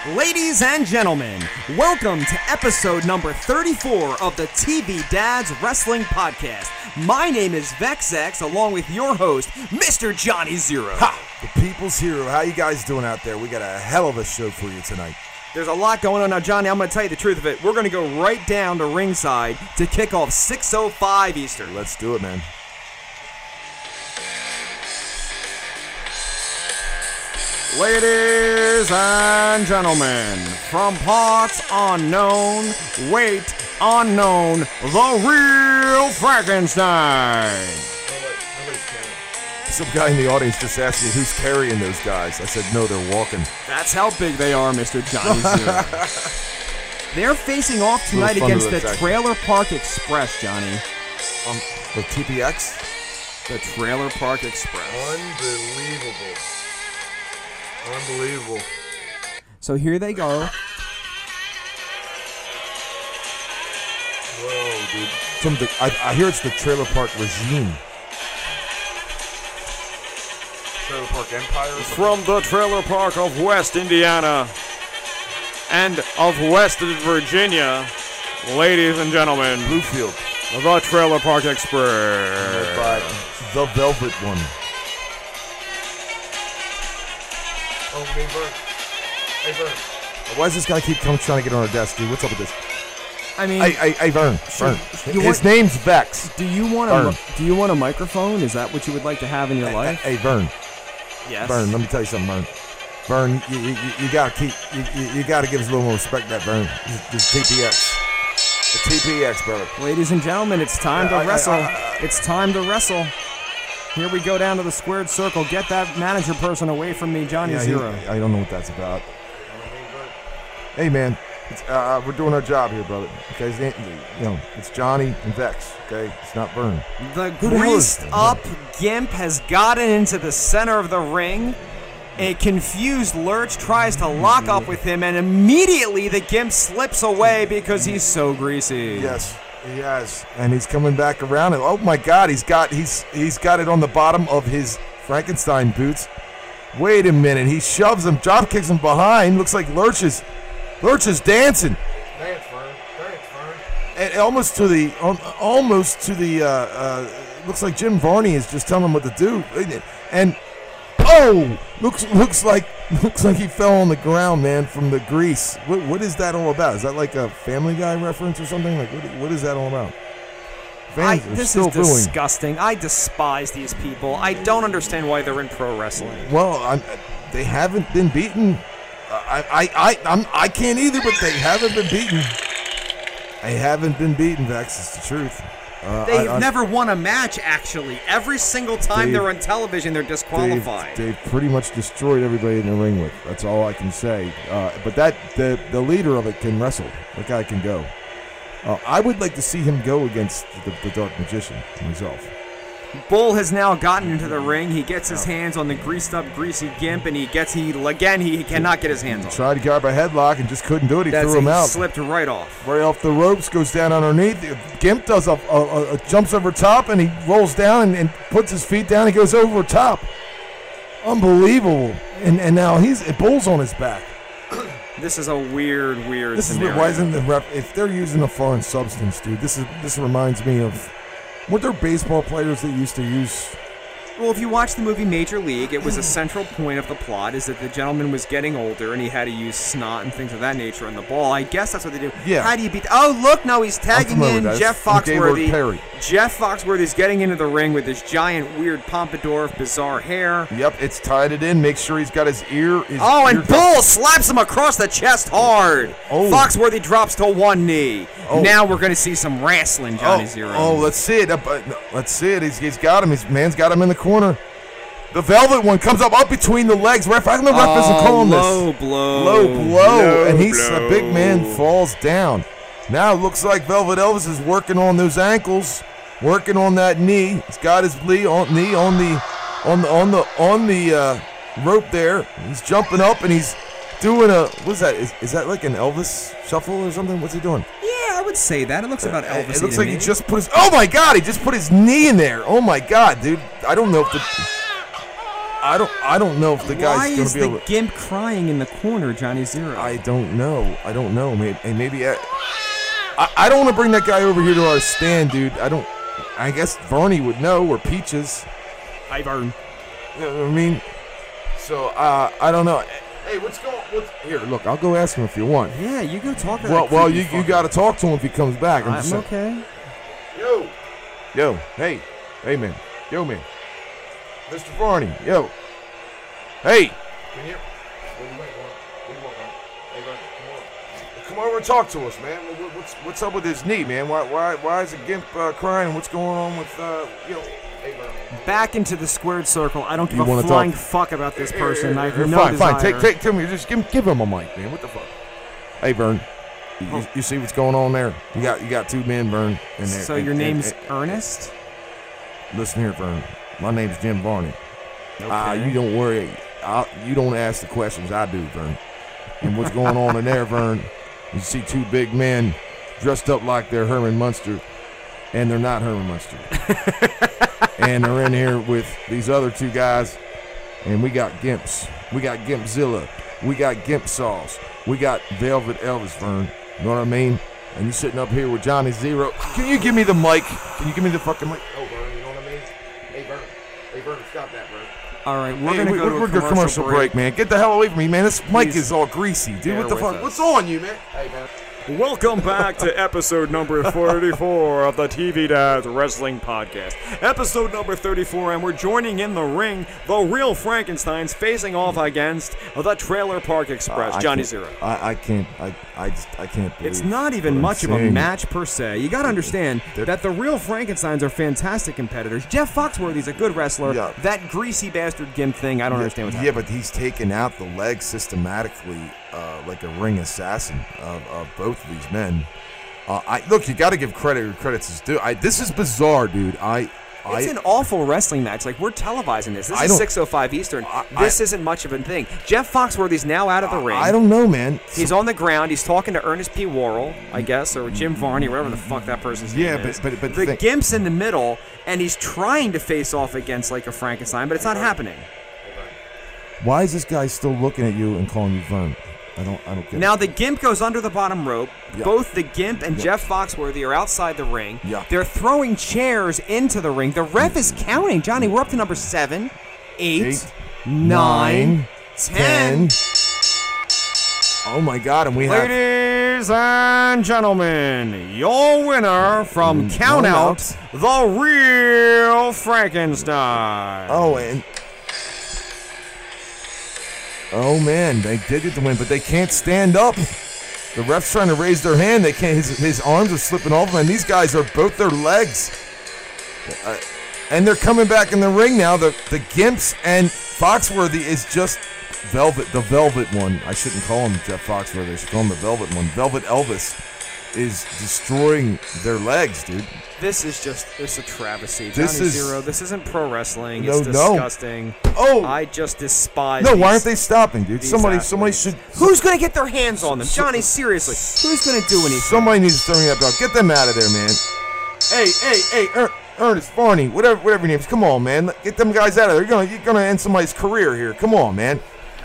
Ladies and gentlemen, welcome to episode number 34 of the TV Dads Wrestling Podcast. My name is VexX, along with your host, Mr. Johnny Zero. Ha! The people's hero. How you guys doing out there? We got a hell of a show for you tonight. There's a lot going on now, Johnny. I'm going to tell you the truth of it. We're going to go right down to ringside to kick off 6:05 Eastern. Let's do it, man. Ladies and gentlemen, from parts unknown, weight unknown, the real Frankenstein. Some guy in the audience just asked me who's carrying those guys. I said, no, they're walking. That's how big they are, Mr. Johnny Zero. They're facing off tonight against the Trailer Park Express, Johnny. The TPX? The Trailer Park Express. Unbelievable. So here they go. Whoa, dude. I hear it's the Trailer Park regime. Trailer Park Empire? From the Trailer Park of West Indiana and of West Virginia, ladies and gentlemen, Bluefield. The Trailer Park Express. By the Velvet One. Oh, hey, Vern. Hey, Vern. Why does this guy keep trying to get on our desk, dude? What's up with this? I mean, hey, Vern. Vern. His name's Vex. Do you want a microphone? Is that what you would like to have in your life? Hey, Vern. Yes. Vern, let me tell you something, Vern. Vern, you gotta you gotta give us a little more respect. That Vern, this TPX, the TPX, brother. Ladies and gentlemen, it's time to wrestle. It's time to wrestle. Here we go down to the squared circle. Get that manager person away from me, Johnny Zero. I don't know what that's about. Hey, man, we're doing our job here, brother. Okay, it's Johnny and Vex. Okay, it's not Vern. The greased-up Gimp has gotten into the center of the ring. A confused Lurch tries to lock up with him, and immediately the Gimp slips away because he's so greasy. Yes. He has, and he's coming back around, and oh my God, he's got it on the bottom of his Frankenstein boots. Wait a minute, he shoves him, drop kicks him behind. Looks like Lurch is dancing. Dance, Vern. And almost to the looks like Jim Varney is just telling him what to do, and looks like he fell on the ground, man, from the grease. What is that all about? Is that like a Family Guy reference or something? Like, what is that all about? This is disgusting. I despise these people. I don't understand why they're in pro wrestling. Well, they haven't been beaten. I can't either, but they haven't been beaten. They haven't been beaten, Vex. It's the truth. They've never won a match, actually. Every single time they're on television, they're disqualified. They've pretty much destroyed everybody in the ring with. That's all I can say. But the leader of it can wrestle. That guy can go. I would like to see him go against the Dark Magician himself. Bull has now gotten into the ring. He gets his hands on the greased-up, greasy Gimp, and he cannot get his hands on him. Tried to grab a headlock and just couldn't do it. He threw him out. Slipped right off. Right off the ropes, goes down underneath. Gimp does jumps over top, and he rolls down and puts his feet down. He goes over top. Unbelievable. And now Bull's on his back. This is a weird scenario. Why isn't the ref? If they're using a foreign substance, dude, this reminds me of. Weren't there baseball players that used to use? Well, if you watch the movie Major League, it was a central point of the plot is that the gentleman was getting older and he had to use snot and things of that nature on the ball. I guess that's what they do. Yeah. How do you beat? Oh, look, no, he's tagging in Jeff Foxworthy. Jeff Foxworthy's getting into the ring with this giant, weird pompadour of bizarre hair. Yep, it's tied it in. Make sure he's got his ear. And Bull slaps him across the chest hard. Oh. Foxworthy drops to one knee. Oh. Now we're going to see some wrestling, Johnny Zero. Oh, let's see it. Let's see it. He's got him. His man's got him in the corner. The Velvet One comes up between the legs. I think the ref isn't calling this. Low blow. And a big man falls down. Now it looks like Velvet Elvis is working on those ankles, working on that knee. He's got his knee on the rope there. He's jumping up and he's doing what's that? Is that like an Elvis shuffle or something? What's he doing? Yeah, I would say that. It looks about Elvis. It looks like he just put his. Oh my God! He just put his knee in there. Oh my God, dude! I don't know if the. I don't know if the guy's going to be able. Why is the Gimp crying in the corner, Johnny Zero? I don't know. Maybe I don't want to bring that guy over here to our stand, dude. I guess Varney would know, or Peaches. Hi, Vern. You know what I mean? So I don't know. Hey, here? Look, I'll go ask him if you want. Yeah, you go talk to Well, that you got to talk to him if he comes back. I'm okay. Yo, hey, man, yo, man, Mr. Varney, yo, hey. Can you? What do you want, man? Hey, man, come over and talk to us, man. What's up with his knee, man? Why is the Gimp crying? What's going on with Hey, man. Back into the squared circle. I don't give a flying fuck about this person. I have no fine, desire. Take him. Just give him a mic, man. What the fuck? Hey, Vern. You see what's going on there? You got two men, Vern, in there. So your name's Ernest? Listen here, Vern. My name's Jim Varney. Okay. You don't worry. You don't ask the questions. I do, Vern. And what's going on in there, Vern? You see two big men dressed up like they're Herman Munster, and they're not Herman Munster. And they're in here with these other two guys, and we got Gimps. We got Gimpzilla. We got Gimp Sauce. We got Velvet Elvis, Vern. You know what I mean? And you sitting up here with Johnny Zero. Can you give me the mic? Can you give me the fucking mic? Oh, Vern, you know what I mean? Hey, Vern, stop that, Vern. All right, we're going to go to a commercial break, man. Get the hell away from me, man. This mic Please. is all greasy, dude. What the fuck? Us. What's on you, man? Hey, man. Welcome back to episode number 34 of the TV Dads Wrestling Podcast. Episode number 34, and we're joining in the ring the real Frankensteins facing off against the Trailer Park Express. Johnny Zero. I can't believe it's not even much of a match per se. You got to understand that the real Frankensteins are fantastic competitors. Jeff Foxworthy's a good wrestler. Yeah. That greasy bastard Gimp thing, I don't understand what's happening. Yeah, but he's taken out the legs systematically like a ring assassin of both of these men. Look, you got to give credit where credit's due. This is bizarre, dude. It's an awful wrestling match. Like, we're televising this. This is 6:05 Eastern. This isn't much of a thing. Jeff Foxworthy's now out of the ring. I don't know, man. He's on the ground. He's talking to Ernest P. Worrell, I guess, or Jim Varney, whatever the fuck that person's name is. But the Gimp's in the middle, and he's trying to face off against like a Frankenstein, but it's not happening. Why is this guy still looking at you and calling you Vern? I don't get it. Now the Gimp goes under the bottom rope. Yeah. Both the Gimp and Jeff Foxworthy are outside the ring. Yeah. They're throwing chairs into the ring. The ref is counting. Johnny, we're up to number 7, 8, 9, 10. Oh my God! And we have. Ladies and gentlemen, your winner from Count Out, the real Frankenstein. Oh man, they did get the win, but they can't stand up. The ref's trying to raise their hand. They can't. His arms are slipping off him, and these guys are both their legs. And they're coming back in the ring now. The Gimps and Foxworthy is just the Velvet one. I shouldn't call him Jeff Foxworthy. I should call him the Velvet one. Velvet Elvis is destroying their legs, dude. This is it's a travesty. Johnny Zero, this isn't pro wrestling. It's No. disgusting. Oh! I just despise No, why aren't they stopping, dude? Somebody should. Who's going to get their hands on them? Johnny, seriously. Who's going to do anything? Somebody needs to throw me that belt. Get them out of there, man. Hey, Ernest, Varney, whatever your name is. Come on, man. Get them guys out of there. You're gonna end somebody's career here. Come on, man.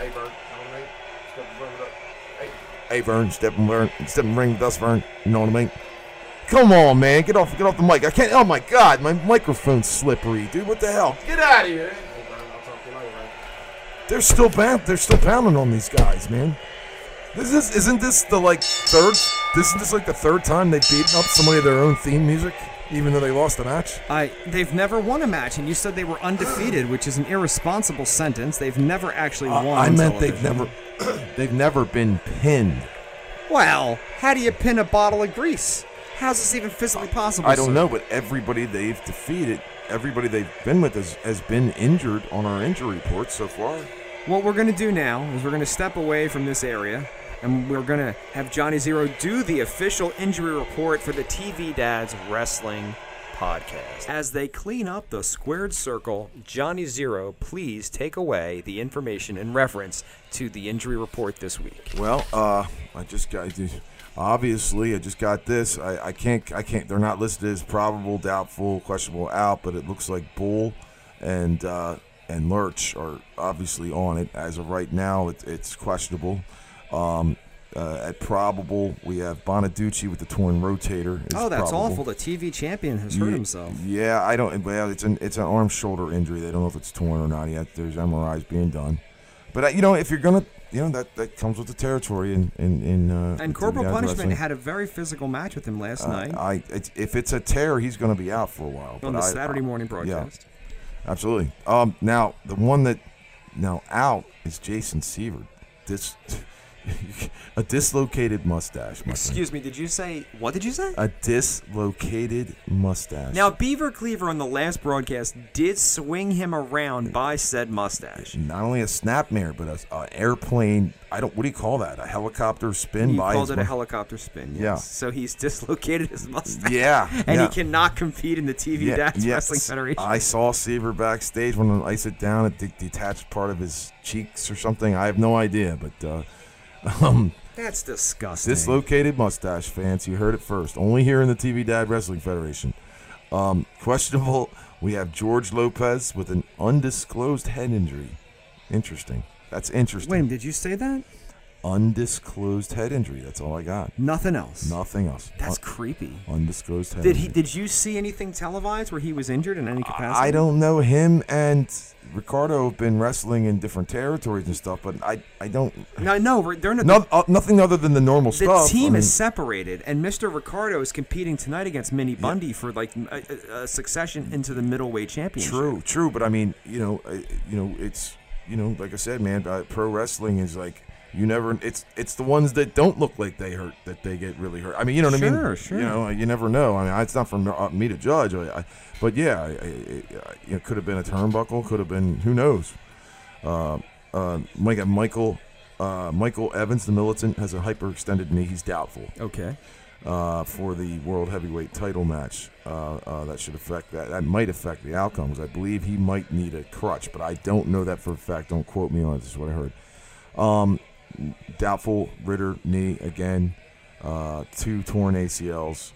Hey, Vern, step in the ring with us, Vern. You know what I mean? Come on, man. Get off the mic. I can't. Oh my God, my microphone's slippery, dude. What the hell? Get out of here. They're still pounding on these guys, man. Isn't this the third time they've beaten up somebody of their own theme music, even though they lost a match? They've never won a match, and you said they were undefeated, which is an irresponsible sentence. They've never actually won. I meant television. they've never been pinned. Well, how do you pin a bottle of grease? How's this even physically possible? I don't know, but everybody they've defeated, everybody they've been with has been injured on our injury report so far. What we're going to do now is we're going to step away from this area, and we're going to have Johnny Zero do the official injury report for the TV Dads Wrestling Podcast. As they clean up the squared circle, Johnny Zero, please take away the information in reference to the injury report this week. Well, I just got this. I can't. They're not listed as probable, doubtful, questionable, out, but it looks like Bull and and Lurch are obviously on it. As of right now, it's questionable. At probable, we have Bonaducci with the torn rotator. Oh, that's probable. awful. The TV champion has hurt himself. Yeah, I don't. Well, it's an arm shoulder injury. They don't know if it's torn or not yet. There's MRIs being done, but if you're gonna, that comes with the territory. And Corporal TV Punishment wrestling. had a very physical match with him last night If it's a tear, he's going to be out for a while. on the Saturday morning broadcast. Yeah, absolutely. Now the one that now out is Jason Seaver. A dislocated mustache. Excuse me, what did you say? A dislocated mustache. Now, Beaver Cleaver on the last broadcast did swing him around by said mustache. Not only a snapmare, but an airplane. What do you call that? A helicopter spin He by called his it a helicopter spin, yes. Yeah. So he's dislocated his mustache. Yeah. And yeah. he cannot compete in the TV Dads Wrestling Federation. I saw Seaver backstage when I sit down at the detached part of his cheeks or something. I have no idea, but That's disgusting. dislocated mustache, fans. You heard it first. Only here in the TV Dad Wrestling Federation. Questionable. We have George Lopez with an undisclosed head injury. Interesting. That's interesting. Wait, did you say that? Undisclosed head injury. That's all I got. Nothing else. Nothing else. That's creepy. Undisclosed head injury. Did you see anything televised where he was injured in any capacity? I don't know. Him and Ricardo have been wrestling in different territories and stuff, but I don't. No, they're not. Nothing other than the normal The stuff. team is separated, and Mr. Ricardo is competing tonight against Minnie Bundy for like a succession into the middleweight championship. True, but I mean, it's like I said, man, pro wrestling is like. You never. It's the ones that don't look like they hurt that they get really hurt. I mean, you know what I mean? Sure. You never know. I mean, it's not for me to judge. But yeah, it could have been a turnbuckle. Could have been. Who knows? Michael Evans, the militant, has a hyperextended knee. He's doubtful. Okay. For the world heavyweight title match, that should affect that. That might affect the outcomes. I believe he might need a crutch, but I don't know that for a fact. Don't quote me on it. This is what I heard. Doubtful Ritter knee again, 2 torn ACLs.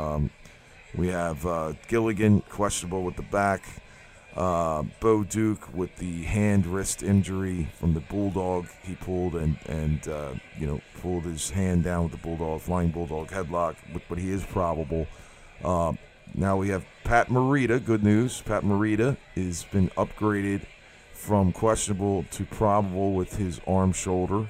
We have Gilligan questionable with the back, Bo Duke with the hand wrist injury from the Bulldog he pulled and pulled his hand down with the Bulldog flying Bulldog headlock, but he is probable. Now we have Pat Morita. Good news, Pat Morita has been upgraded from questionable to probable with his arm shoulder.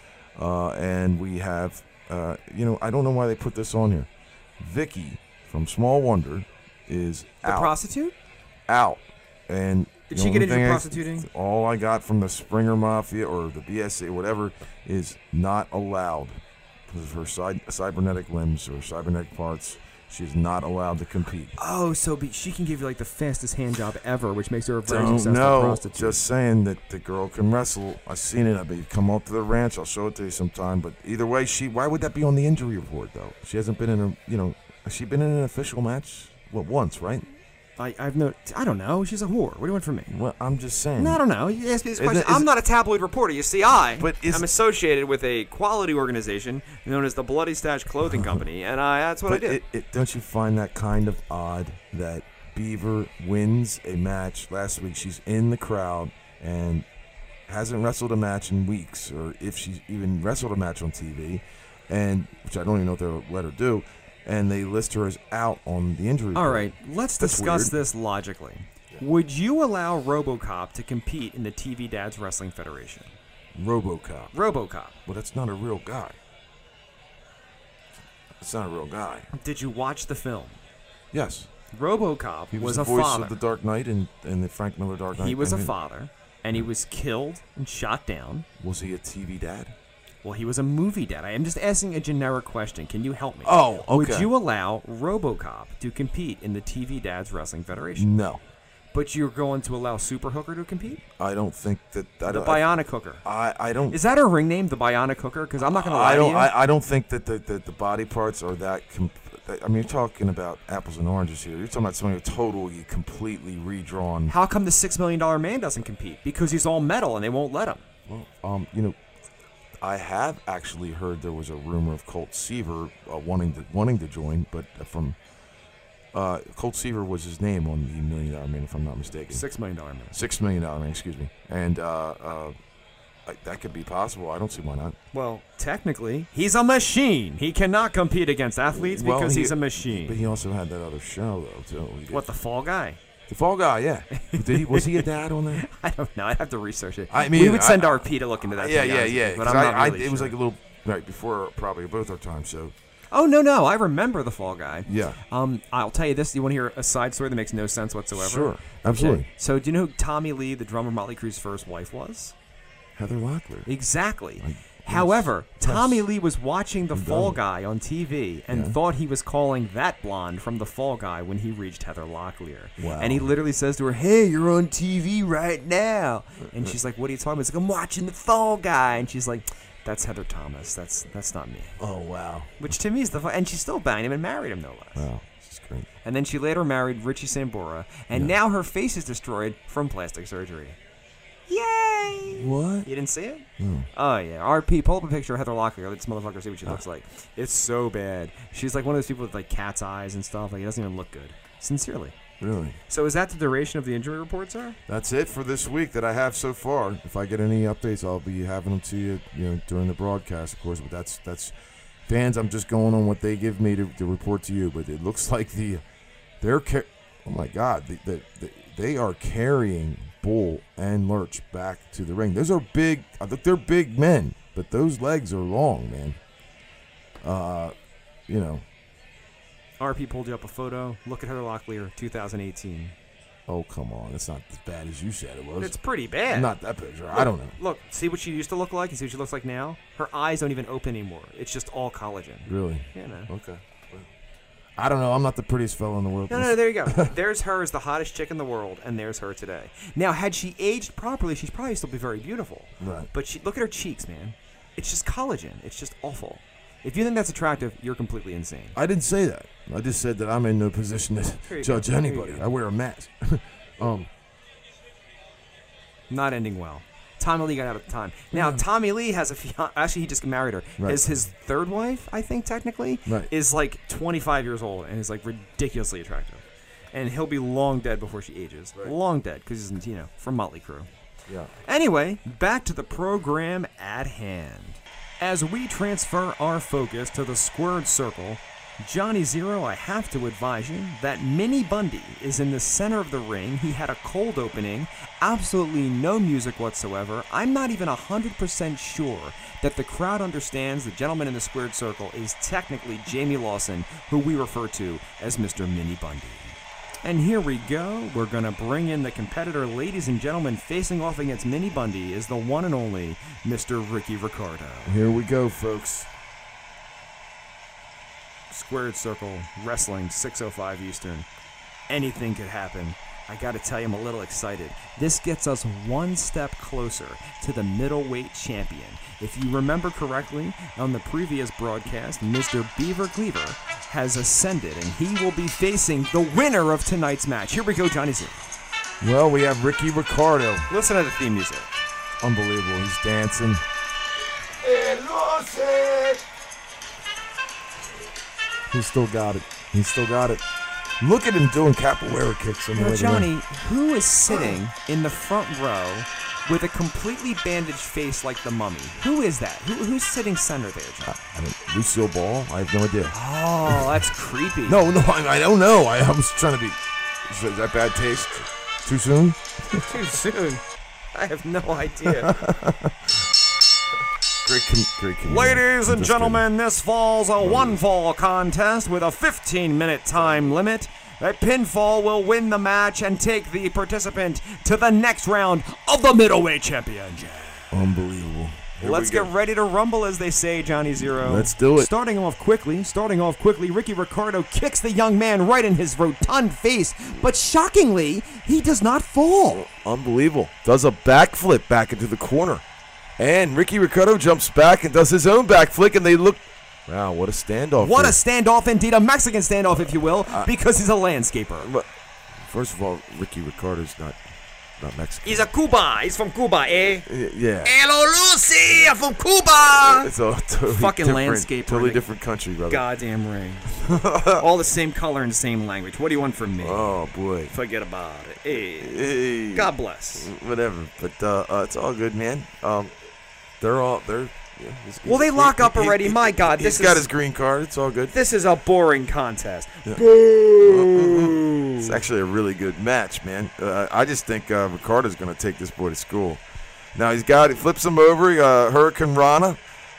And we have, I don't know why they put this on here. Vicky from Small Wonder is The out. prostitute? Out. And Did she get into prostituting? All I got from the Springer Mafia or the BSA, whatever, is not allowed because of her cybernetic limbs or cybernetic parts. She's not allowed to compete. Oh, so she can give you like the fastest hand job ever, which makes her a very Don't successful know. prostitute. Just saying that the girl can wrestle. I've seen it. I mean, come up to the ranch. I'll show it to you sometime. But either way, why would that be on the injury report though? She hasn't been in has she been in an official match? Well, once, right? I don't know. She's a whore. What do you want from me? Well, I'm just saying. No, I don't know. You asked me this Is question. it- I'm not a tabloid reporter. You see, I'm associated with a quality organization known as the Bloody Stash Clothing Company, and that's what I did. Don't you find that kind of odd that Beaver wins a match last week? She's in the crowd and hasn't wrestled a match in weeks, or if she's even wrestled a match on TV, and which I don't even know if they'll let her do. And they list her as out on the injury report. All right, let's discuss this logically. Would you allow RoboCop to compete in the TV Dads Wrestling Federation? RoboCop. RoboCop. Well, that's not a real guy. It's not a real guy. Did you watch the film? Yes. RoboCop He was the a voice father. of the Dark Knight and the Frank Miller Dark Knight. He was a father, and he was killed and shot down. Was he a TV dad? Well, he was a movie dad. I am just asking a generic question. Can you help me? Oh, okay. Would you allow RoboCop to compete in the TV Dads Wrestling Federation? No. But you're going to allow Super Hooker to compete? I don't think that... The Bionic Hooker. I don't... Is that her ring name, the Bionic Hooker? Because I'm not going to lie to you. I don't think that the body parts are that... I mean, you're talking about apples and oranges here. You're talking about something totally, completely redrawn. How come the $6 million man doesn't compete? Because he's all metal and they won't let him. Well, I have actually heard there was a rumor of Colt Seaver wanting to join, but from Colt Seaver was his name on the $1 Million Man, if I'm not mistaken. $6 million man. $6 million man, excuse me. And that could be possible. I don't see why not. Well, technically, he's a machine. He cannot compete against athletes because he's a machine. But he also had that other show, though, too. What, the Fall Guy? The Fall Guy, yeah. Was he a dad on that? I don't know. I'd have to research it. I mean, we would send RP to look into that. Yeah. But I'm not really it was sure. like a little right before probably both our times. So. Oh no! I remember the Fall Guy. Yeah. I'll tell you this. You want to hear a side story that makes no sense whatsoever? Sure. Absolutely. Okay. So do you know who Tommy Lee, the drummer of Motley Crue's first wife, was? Heather Locklear. Exactly. However, Tommy Lee was watching The Fall Guy on TV and thought he was calling that blonde from The Fall Guy when he reached Heather Locklear. Wow. And he literally says to her, "Hey, you're on TV right now." And she's like, "What are you talking about?" He's like, "I'm watching The Fall Guy." And she's like, "That's Heather Thomas. That's not me." Oh, wow. Which to me is and she still banged him and married him, no less. Wow. This is great. And then she later married Richie Sambora, and now her face is destroyed from plastic surgery. Yay! What? You didn't see it? Oh, yeah. RP, pull up a picture of Heather Locklear. Let this motherfucker see what she looks like. It's so bad. She's like one of those people with like cat's eyes and stuff. Like, it doesn't even look good. Sincerely. Really? So is that the duration of the injury report, sir? That's it for this week that I have so far. If I get any updates, I'll be having them to you, during the broadcast, of course. But that's fans. I'm just going on what they give me to report to you. But it looks like oh my God, they are carrying Bull and Lurch back to the ring. Those are big. They're big men, but those legs are long, man. RP pulled you up a photo. Look at Heather Locklear, 2018. Oh, come on. It's not as bad as you said it was. It's pretty bad. Not that picture. I don't know. Look, see what she used to look like and see what she looks like now? Her eyes don't even open anymore. It's just all collagen. Really? Yeah, man. Okay. I don't know. I'm not the prettiest fellow in the world. No, there you go. There's her as the hottest chick in the world, and there's her today. Now, had she aged properly, she'd probably still be very beautiful. Right. But look at her cheeks, man. It's just collagen. It's just awful. If you think that's attractive, you're completely insane. I didn't say that. I just said that I'm in no position to judge anybody. I wear a mask. Not ending well. Tommy Lee got out at the time. Now, Tommy Lee has a fiance. Actually, he just married her. Right. His third wife, I think, technically, is like 25 years old and is like ridiculously attractive. And he'll be long dead before she ages. Right. Long dead because he's, from Motley Crue. Yeah. Anyway, back to the program at hand. As we transfer our focus to the squared circle, Johnny Zero, I have to advise you that Mini Bundy is in the center of the ring. He had a cold opening, absolutely no music whatsoever. I'm not even 100% sure that the crowd understands the gentleman in the squared circle is technically Jamie Lawson, who we refer to as Mr. Mini Bundy. And here we go. We're going to bring in the competitor. Ladies and gentlemen, facing off against Mini Bundy is the one and only Mr. Ricky Ricardo. Here we go, folks. Squared Circle, Wrestling, 6:05 Eastern. Anything could happen. I gotta tell you, I'm a little excited. This gets us one step closer to the middleweight champion. If you remember correctly, on the previous broadcast, Mr. Beaver Cleaver has ascended, and he will be facing the winner of tonight's match. Here we go, Johnny Z. Well, we have Ricky Ricardo. Listen to the theme music. Unbelievable. He's dancing. He's still got it. He's still got it. Look at him doing capoeira kicks. Now, Johnny, who is sitting in the front row with a completely bandaged face like the Mummy? Who is that? Who's sitting center there, John? Lucille Ball? I have no idea. Oh, that's creepy. No, I don't know. I was trying to be... Is that bad taste? Too soon? Too soon? I have no idea. Great Ladies and gentlemen, this fall's a one-fall contest with a 15-minute time limit. A pinfall will win the match and take the participant to the next round of the middleweight championship. Unbelievable. Let's get ready to rumble, as they say, Johnny Zero. Let's do it. Starting off quickly, Ricky Ricardo kicks the young man right in his rotund face, but shockingly, he does not fall. Unbelievable. Does a backflip back into the corner. And Ricky Ricardo jumps back and does his own backflip, and they look... Wow, what a standoff. What a standoff indeed, a Mexican standoff, if you will, because he's a landscaper. First of all, Ricky Ricardo's not not Mexican. He's a Cuba. He's from Cuba, eh? Yeah. Hello, Lucy. I'm from Cuba. It's a totally Fucking different, landscaper. totally different country, brother. Goddamn ring. All the same color and same language. What do you want from me? Oh boy. Forget about it. Hey. Hey. God bless. Whatever, but it's all good, man. They're. Yeah, Well, they lock up already. My God, he's got his green card. It's all good. This is a boring contest. Yeah. Boo! It's actually a really good match, man. I just think Ricardo's going to take this boy to school. Now he flips him over. Hurricane Rana.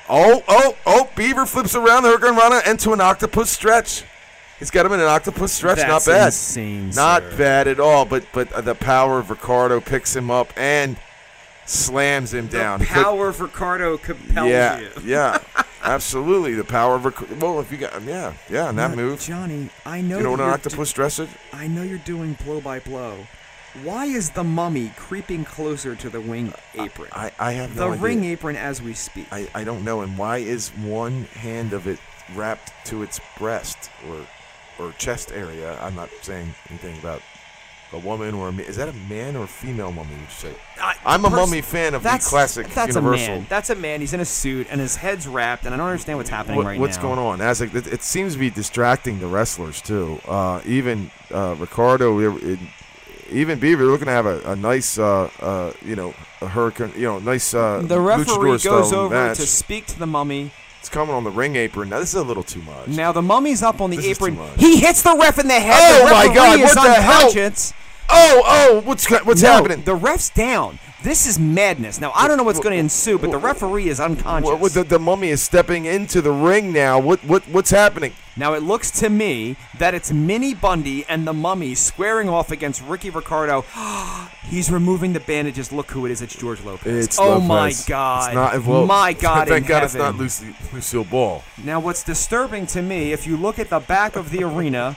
Oh! Beaver flips around the Hurricane Rana into an octopus stretch. He's got him in an octopus stretch. That's not bad. Insane, not sir. bad at all. But the power of Ricardo picks him up and slams him down. The power of Ricardo compels you. Yeah, absolutely. The power of Ricardo. Well, if you got, in that move. Johnny, I know. You know what an octopus dress is? I know you're doing blow by blow. Why is the mummy creeping closer to the ring apron? I have no idea. The ring apron as we speak. I don't know. And why is one hand of it wrapped to its breast or chest area? I'm not saying anything about a woman or is that a man or a female mummy? Would you say? I'm a mummy fan of the classic that's Universal. A man. That's a man. He's in a suit and his head's wrapped, and I don't understand what's happening right now. What's going on? It seems to be distracting the wrestlers too. Even Ricardo, even Beaver, looking to have a nice, a hurricane, nice. The referee goes over match. to speak to the mummy. It's coming on the ring apron. Now this is a little too much. Now the mummy's up on the This is apron. too much. He hits the ref in the head. Oh the my God! is What the hell? unconscious. What's happening? The ref's down. This is madness. Now I don't know what's going to ensue, but the referee is unconscious. The mummy is stepping into the ring now. What's happening? Now it looks to me that it's Minnie Bundy and the mummy squaring off against Ricky Ricardo. He's removing the bandages. Look who it is. It's George Lopez. It's oh Lopez. my God. It's not, well, my God Thank God heaven. it's not Lucille Ball. Now what's disturbing to me, if you look at the back of the arena,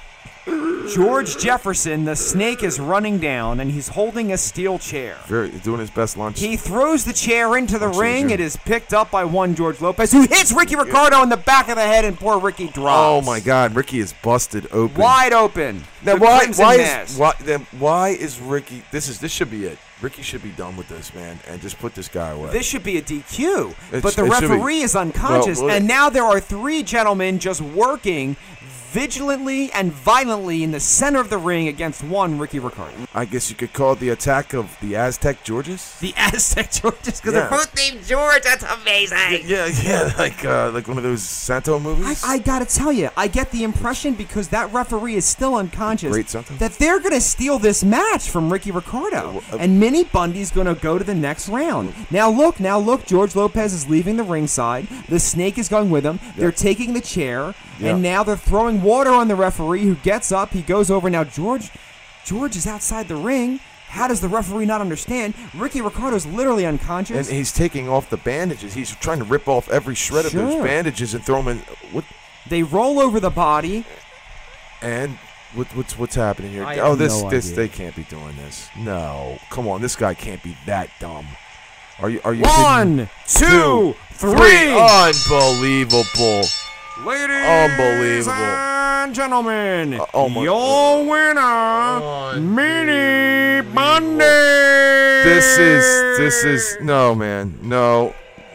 George Jefferson, the snake, is running down, and he's holding a steel chair. Doing his best lunch. He throws the chair into the ring. Jr. It is picked up by one George Lopez, who hits Ricky Ricardo in the back of the head, and poor Ricky drops. Oh my God! Ricky is busted open. Wide open. Now The why Crimson Mask. is Ricky? This should be it. Ricky should be done with this, man, and just put this guy away. This should be a DQ, It but the sh- it should referee be. is unconscious, Well, and now there are three gentlemen just working vigilantly and violently in the center of the ring against one Ricky Ricardo. I guess you could call it the attack of the Aztec Georges. The Aztec Georges, because Yeah. they're both named George. That's amazing. Yeah, like one of those Santo movies. I gotta tell you, I get the impression, because that referee is still unconscious, Great Santo? that they're gonna steal this match from Ricky Ricardo, and Minnie Bundy's gonna go to the next round. Now look, George Lopez is leaving the ringside. The snake is going with him. They're taking the chair, and now they're throwing water on the referee, who gets up. He goes over. Now George is outside the ring. How does the referee not understand? Ricky Ricardo's literally unconscious. And he's taking off the bandages. He's trying to rip off every shred of those bandages and throw them in. What? They roll over the body. And what's happening here? I have this no idea. they can't be doing this. No, come on, this guy can't be that dumb. Are you? One, two, three. Unbelievable. Ladies Unbelievable. and gentlemen, my- your winner, Minnie Bundy. This is no, man. No,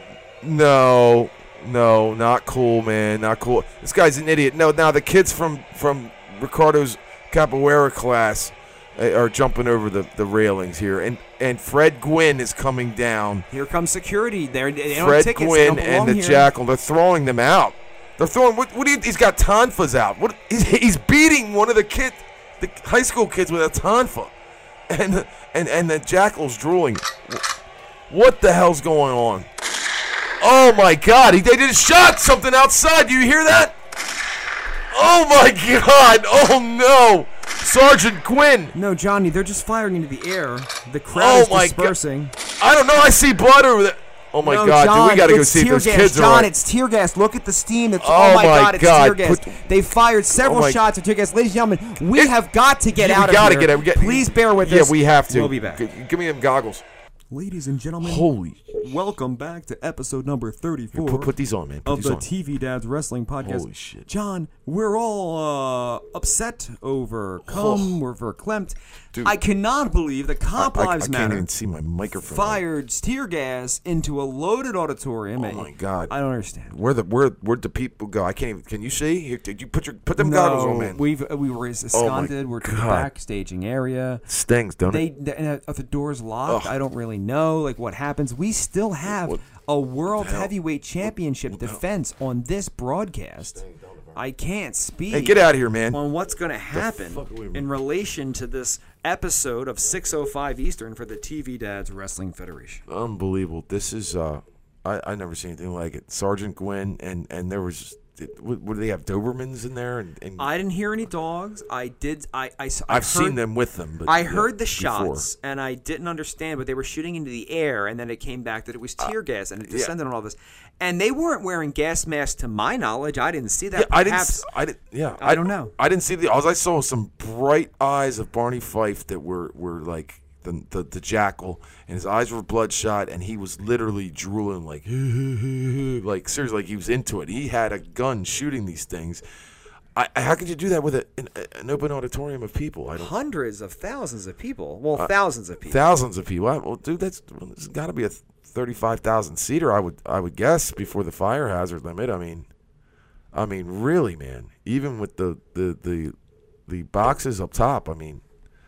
not cool, man. Not cool. This guy's an idiot. No, now the kids from Ricardo's capoeira class are jumping over the railings here, and Fred Gwynn is coming down. Here comes security. They don't Fred tickets. Gwynn They don't and the belong here. Jackal. They're throwing them out. They're throwing. What do you? He's got tonfas out. What? He's beating one of the high school kids with a tonfa, and the Jackal's drooling. What the hell's going on? Oh my God! They just shot something outside. Do you hear that? Oh my God! Oh no! Sergeant Gwynn. No, Johnny, they're just firing into the air. The crowd is my dispersing. I don't know. I see blood over there. Oh my No, God, John, dude, we gotta go it's see if tear those gas. kids are John, right. it's tear gas. Look at the steam. It's, Oh my my God, it's God. tear gas. They fired several shots of tear gas. Ladies and gentlemen, we have got to get out of here. We gotta get out. Please bear with Yeah, us. we have to. We'll be back. Give me them goggles. Ladies and gentlemen, Holy Welcome back to episode number 34 Put these on, man. Put of these the on. TV Dads Wrestling Podcast. Holy shit. John, we're all upset, overcome, we're verklempt. Dude. I cannot believe the Cop I Lives can't Matter even see my microphone. fired tear gas into a loaded auditorium. Oh my God. I don't understand. Where'd the people go? I can't even. Can you see? Here, did you put them goggles on, man? we were absconded. We're to the God. backstaging area. Stings, don't it? The door's locked. Ugh. I don't really know like what happens. We still have a world heavyweight championship defense on this broadcast. I can't speak. Hey, get out of here, man. On what's going to happen fuck away, man. in relation to this episode of 6:05 Eastern for the TV Dads Wrestling Federation. Unbelievable. This is I never seen anything like it. Sergeant Gwynn and there was what do they have, Dobermans in there? And I didn't hear any dogs. I've seen them with them. But I heard the before. shots, and I didn't understand, but they were shooting into the air, and then it came back that it was tear gas, and it descended on all this. And they weren't wearing gas masks, to my knowledge. I didn't see that. Yeah, I Perhaps, don't know. I didn't see all I saw was some bright eyes of Barney Fife that were like the jackal, and his eyes were bloodshot, and he was literally drooling like seriously, like he was into it. He had a gun shooting these things. How could you do that with an open auditorium of people? hundreds of thousands of people. Well, thousands of people. Thousands of people. Well, dude, this has got to be a 35,000 seater. I would guess before the fire hazard limit. I mean, really, man. Even with the boxes up top. I mean.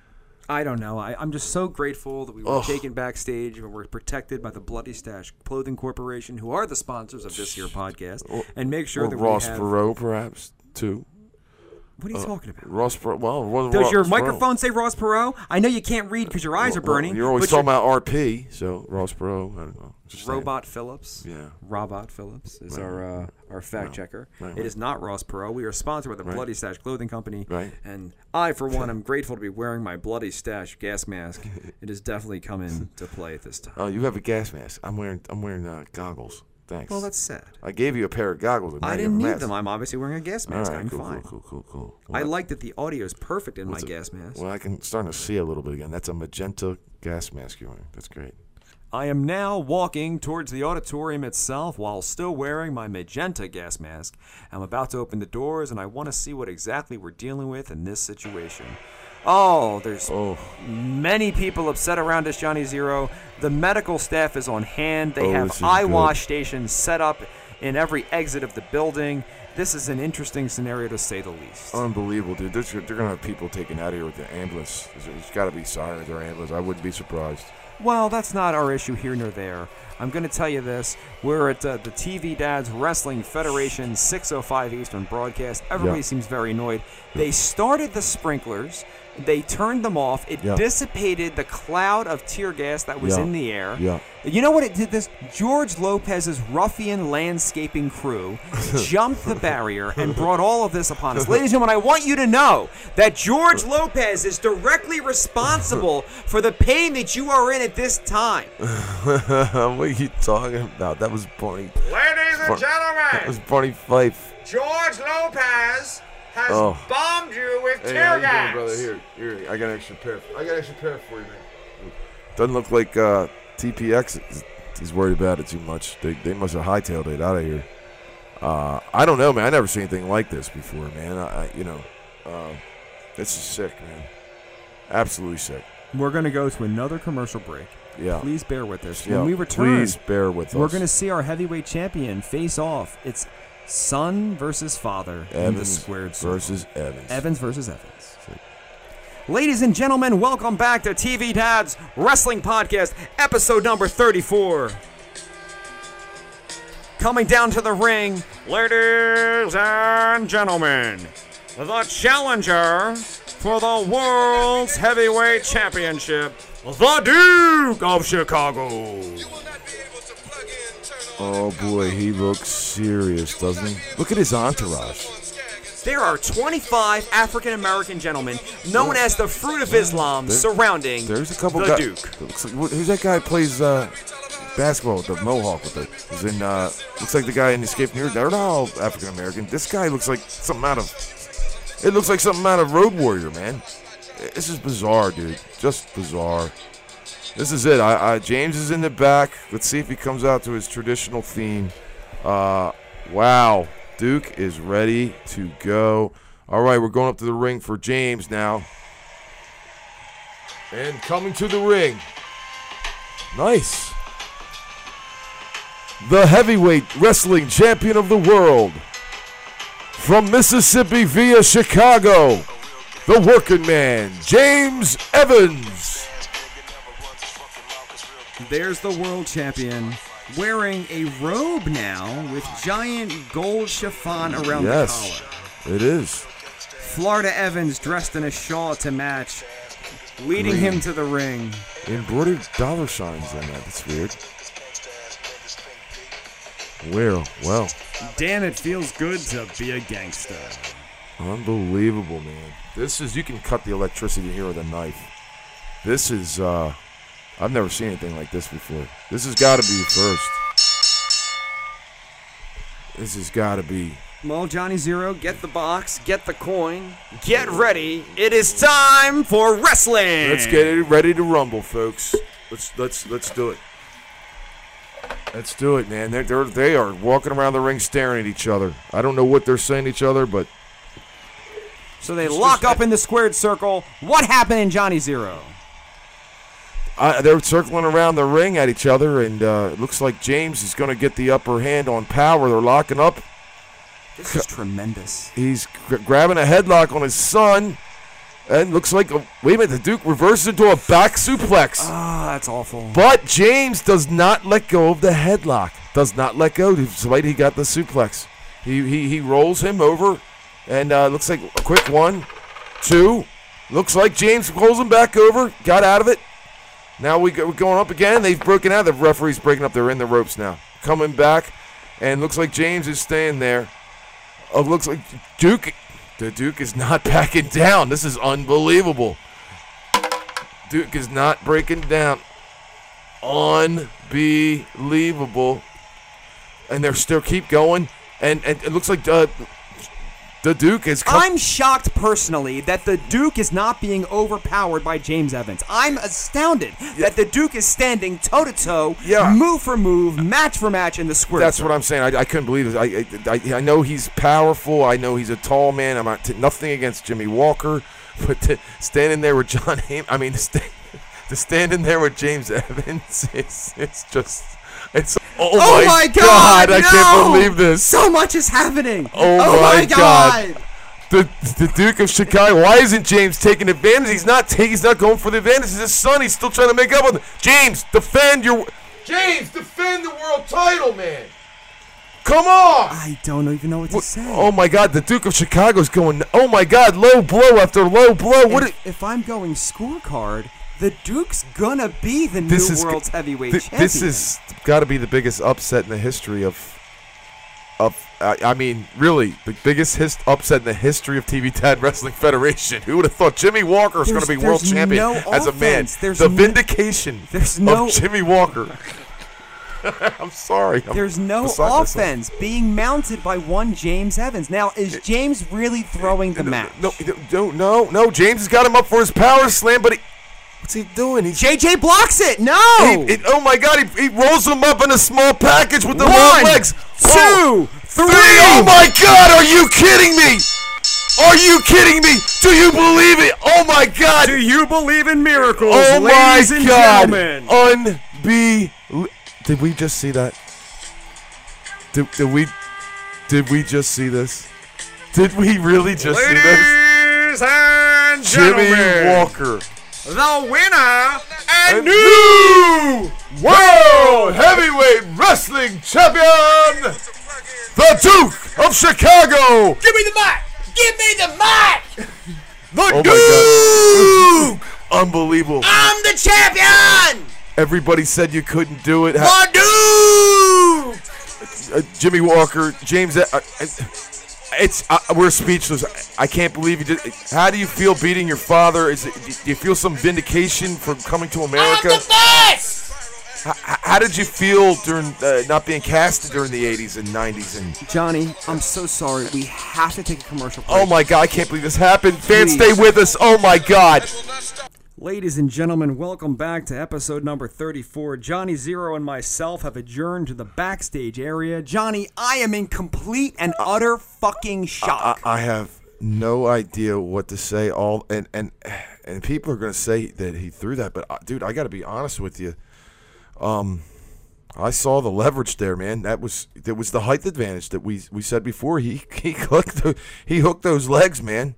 I don't know. I'm just so grateful that we were taken backstage and we're protected by the Bloody Stash Clothing Corporation, who are the sponsors of this here podcast, and make sure that Ross we have... Perot, perhaps, too. What are you talking about? Ross Perot. Well, it wasn't Does Ross your Perot. microphone say Ross Perot? I know you can't read because your eyes are burning. You're always but talking about RP, so Ross Perot. I don't know. Just saying. Robot Phillips. Yeah. Robot Phillips is our fact checker. Right. It is not Ross Perot. We are sponsored by the Bloody Stash Clothing Company. Right. And I, for one, am grateful to be wearing my Bloody Stash gas mask. It has definitely come into play at this time. Oh, you have a gas mask. I'm wearing goggles. Thanks. Well, that's sad. I gave you a pair of goggles. I didn't need them. I'm obviously wearing a gas mask. All right, I'm cool, fine. Cool. I like that the audio is perfect in my gas mask. Well, I can starting to see a little bit again. That's a magenta gas mask you're wearing. That's great. I am now walking towards the auditorium itself while still wearing my magenta gas mask. I'm about to open the doors, and I want to see what exactly we're dealing with in this situation. Oh, there's many people upset around us, Johnny Zero. The medical staff is on hand. They have eye wash stations set up in every exit of the building. This is an interesting scenario, to say the least. Unbelievable, dude. They're going to have people taken out of here with the ambulance. There's got to be sirens or ambulance. I wouldn't be surprised. Well, that's not our issue here nor there. I'm going to tell you this. We're at the TV Dads Wrestling Federation 6:05 Eastern broadcast. Everybody seems very annoyed. They started the sprinklers. They turned them off. It dissipated the cloud of tear gas that was in the air. Yeah. You know what it did this? George Lopez's ruffian landscaping crew jumped the barrier and brought all of this upon us. Ladies and gentlemen, I want you to know that George Lopez is directly responsible for the pain that you are in at this time. What are you talking about? That was Barney. Ladies and gentlemen, That was Barney Fife. George Lopez has bombed you with tear how you gas. doing, brother? Here, I got an extra pair. For you, man. Doesn't look like TPX is worried about it too much. They must have hightailed it out of here. I don't know, man. I never seen anything like this before, man. This is sick, man. Absolutely sick. We're going to go to another commercial break. Yeah. Please bear with us. Yeah, When we return, please bear with us. we're going to see our heavyweight champion face off. It's son versus father in the squared circle. versus Evans. Evans versus Evans. Ladies and gentlemen, welcome back to TV Dad's Wrestling Podcast, episode number 34. Coming down to the ring, ladies and gentlemen, the challenger for the World's Heavyweight Championship, the Duke of Chicago. Oh, boy, he looks serious, doesn't he? Look at his entourage. There are 25 African-American gentlemen known as the Fruit of Islam surrounding There's a couple the guys. Duke. Who's that guy who plays basketball with the mohawk with it? He's in, looks like the guy in Escape from New York. They're not all African-American. This guy looks like something out of Road Warrior, man. This is bizarre, dude. Just bizarre. This is it. James is in the back. Let's see if he comes out to his traditional theme. Wow. Duke is ready to go. All right, we're going up to the ring for James now. And coming to the ring. Nice. The heavyweight wrestling champion of the world. From Mississippi via Chicago, the working man, James Evans. There's the world champion, wearing a robe now with giant gold chiffon around the collar. It is. Florida Evans dressed in a shawl to match, leading him to the ring. Embroidered dollar signs on that. That's weird. Well. Damn, it feels good to be a gangster. Unbelievable, man. This is, you can cut the electricity here with a knife. This is, I've never seen anything like this before. This has got to be first. This has got to be. Well, Johnny Zero, get the box, get the coin, get ready. It is time for wrestling. Let's get it ready to rumble, folks. Let's do it. Let's do it, man. They are walking around the ring staring at each other. I don't know what they're saying to each other, but. So they lock up in the squared circle. What happened in Johnny Zero? They're circling around the ring at each other, and it looks like James is going to get the upper hand on Power. They're locking up. This is tremendous. He's grabbing a headlock on his son, and looks like, wait a minute, the Duke reverses into a back suplex. That's awful. But James does not let go of the headlock. Does not let go, despite he got the suplex. He rolls him over, and looks like a quick 1, 2. Looks like James rolls him back over, got out of it. Now we're going up again. They've broken out. The referee's breaking up. They're in the ropes now. Coming back, and looks like James is staying there. Looks like Duke. The Duke is not backing down. This is unbelievable. Duke is not breaking down. Unbelievable. And they're still keep going. And it looks like the Duke is. I'm shocked personally that the Duke is not being overpowered by James Evans. I'm astounded that the Duke is standing toe-to-toe, move for move, match for match in the square. That's what I'm saying. I couldn't believe it. I know he's powerful. I know he's a tall man. I'm not nothing against Jimmy Walker, but standing there with John Heyman, I mean, to stand in there with James Evans, it's just. Oh my God! I can't believe this. So much is happening. Oh my God! The Duke of Chicago. Why isn't James taking advantage? He's not going for the advantage. It's his son. He's still trying to make up with him. James, defend the world title, man. Come on! I don't even know what to say. Oh my God! The Duke of Chicago's going. Oh my God! Low blow after low blow. If I'm going scorecard, the Duke's gonna be the new world's heavyweight champion. This has got to be the biggest upset in the history of I mean, really, the biggest upset in the history of TV Dad Wrestling Federation. Who would have thought Jimmy Walker was going to be world champion as a man? The vindication of Jimmy Walker. I'm sorry. There's no offense being mounted by one James Evans. Now, is James really throwing the match? No. James has got him up for his power slam, but what's he doing? JJ blocks it. No. Oh my God! He rolls him up in a small package with the long legs. 2, 3. Oh my God! Are you kidding me? Are you kidding me? Do you believe it? Oh my God! Do you believe in miracles, oh ladies and gentlemen? Unbelievable! Did we just see that? Did we just see this? Did we really just see this? Ladies and gentlemen, Jimmy Walker, the winner and new World Heavyweight Wrestling Champion, the Duke of Chicago. Give me the mic! Give me the mic! The Duke! Unbelievable. I'm the champion! Everybody said you couldn't do it. The Duke! Jimmy Walker, James, we're speechless. I can't believe you did. How do you feel beating your father? Do you feel some vindication from coming to America? I'm the best! How did you feel during not being casted during the 80s and 90s? And Johnny, I'm so sorry. We have to take a commercial break. Oh my God, I can't believe this happened. Fans, stay with us. Oh my God. Ladies and gentlemen, welcome back to episode number 34. Johnny Zero and myself have adjourned to the backstage area. Johnny, I am in complete and utter fucking shock. I have no idea what to say. And people are going to say that he threw that, but dude, I got to be honest with you. I saw the leverage there, man. That was the height advantage that we said before. He hooked those legs, man.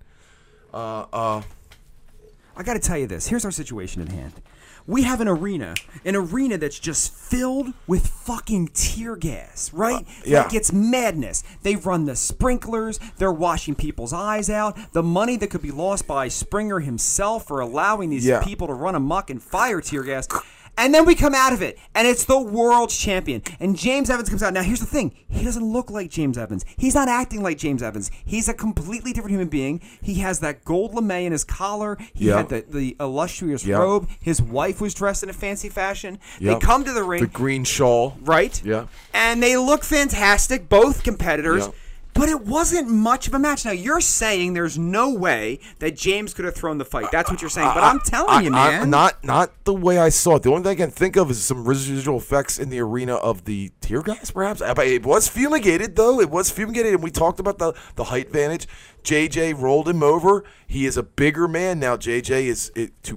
I got to tell you this. Here's our situation at hand. We have an arena that's just filled with fucking tear gas, right? Yeah. Like it's madness. They run the sprinklers. They're washing people's eyes out. The money that could be lost by Springer himself for allowing these people to run amok and fire tear gas. And then we come out of it, and it's the world champion. And James Evans comes out. Now, here's the thing. He doesn't look like James Evans. He's not acting like James Evans. He's a completely different human being. He has that gold lame in his collar. He had the illustrious robe. His wife was dressed in a fancy fashion. They come to the ring. The green shawl. Right? Yeah. And they look fantastic, both competitors. Yeah. But it wasn't much of a match. Now, you're saying there's no way that James could have thrown the fight. That's what you're saying. But I'm telling you, man. Not the way I saw it. The only thing I can think of is some residual effects in the arena of the tear gas, perhaps. It was fumigated, though. It was fumigated, and we talked about the height advantage. JJ rolled him over. He is a bigger man now. JJ is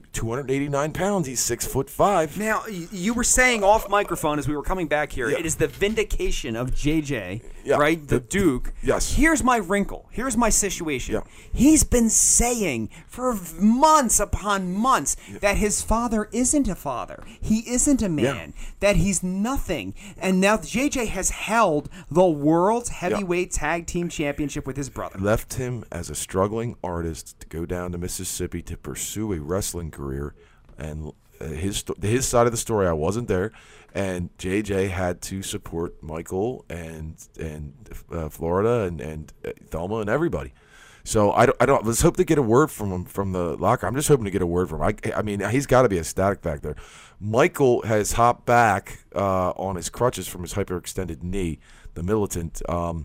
289 pounds. He's 6'5". Now, you were saying off microphone as we were coming back here, it is the vindication of JJ, right? The Duke. Yes. Here's my wrinkle. Here's my situation. Yeah. He's been saying for months upon months that his father isn't a father. He isn't a man. That he's nothing. And now JJ has held the world's heavyweight tag team championship with his brother. Left him as a struggling artist to go down to Mississippi to pursue a wrestling career, and his side of the story, I wasn't there, and JJ had to support Michael and Florida and Thelma and everybody. So I don't. Let's hope to get a word from him from the locker. I'm just hoping to get a word from him. I mean, he's got to be ecstatic back there. Michael has hopped back on his crutches from his hyperextended knee. The militant.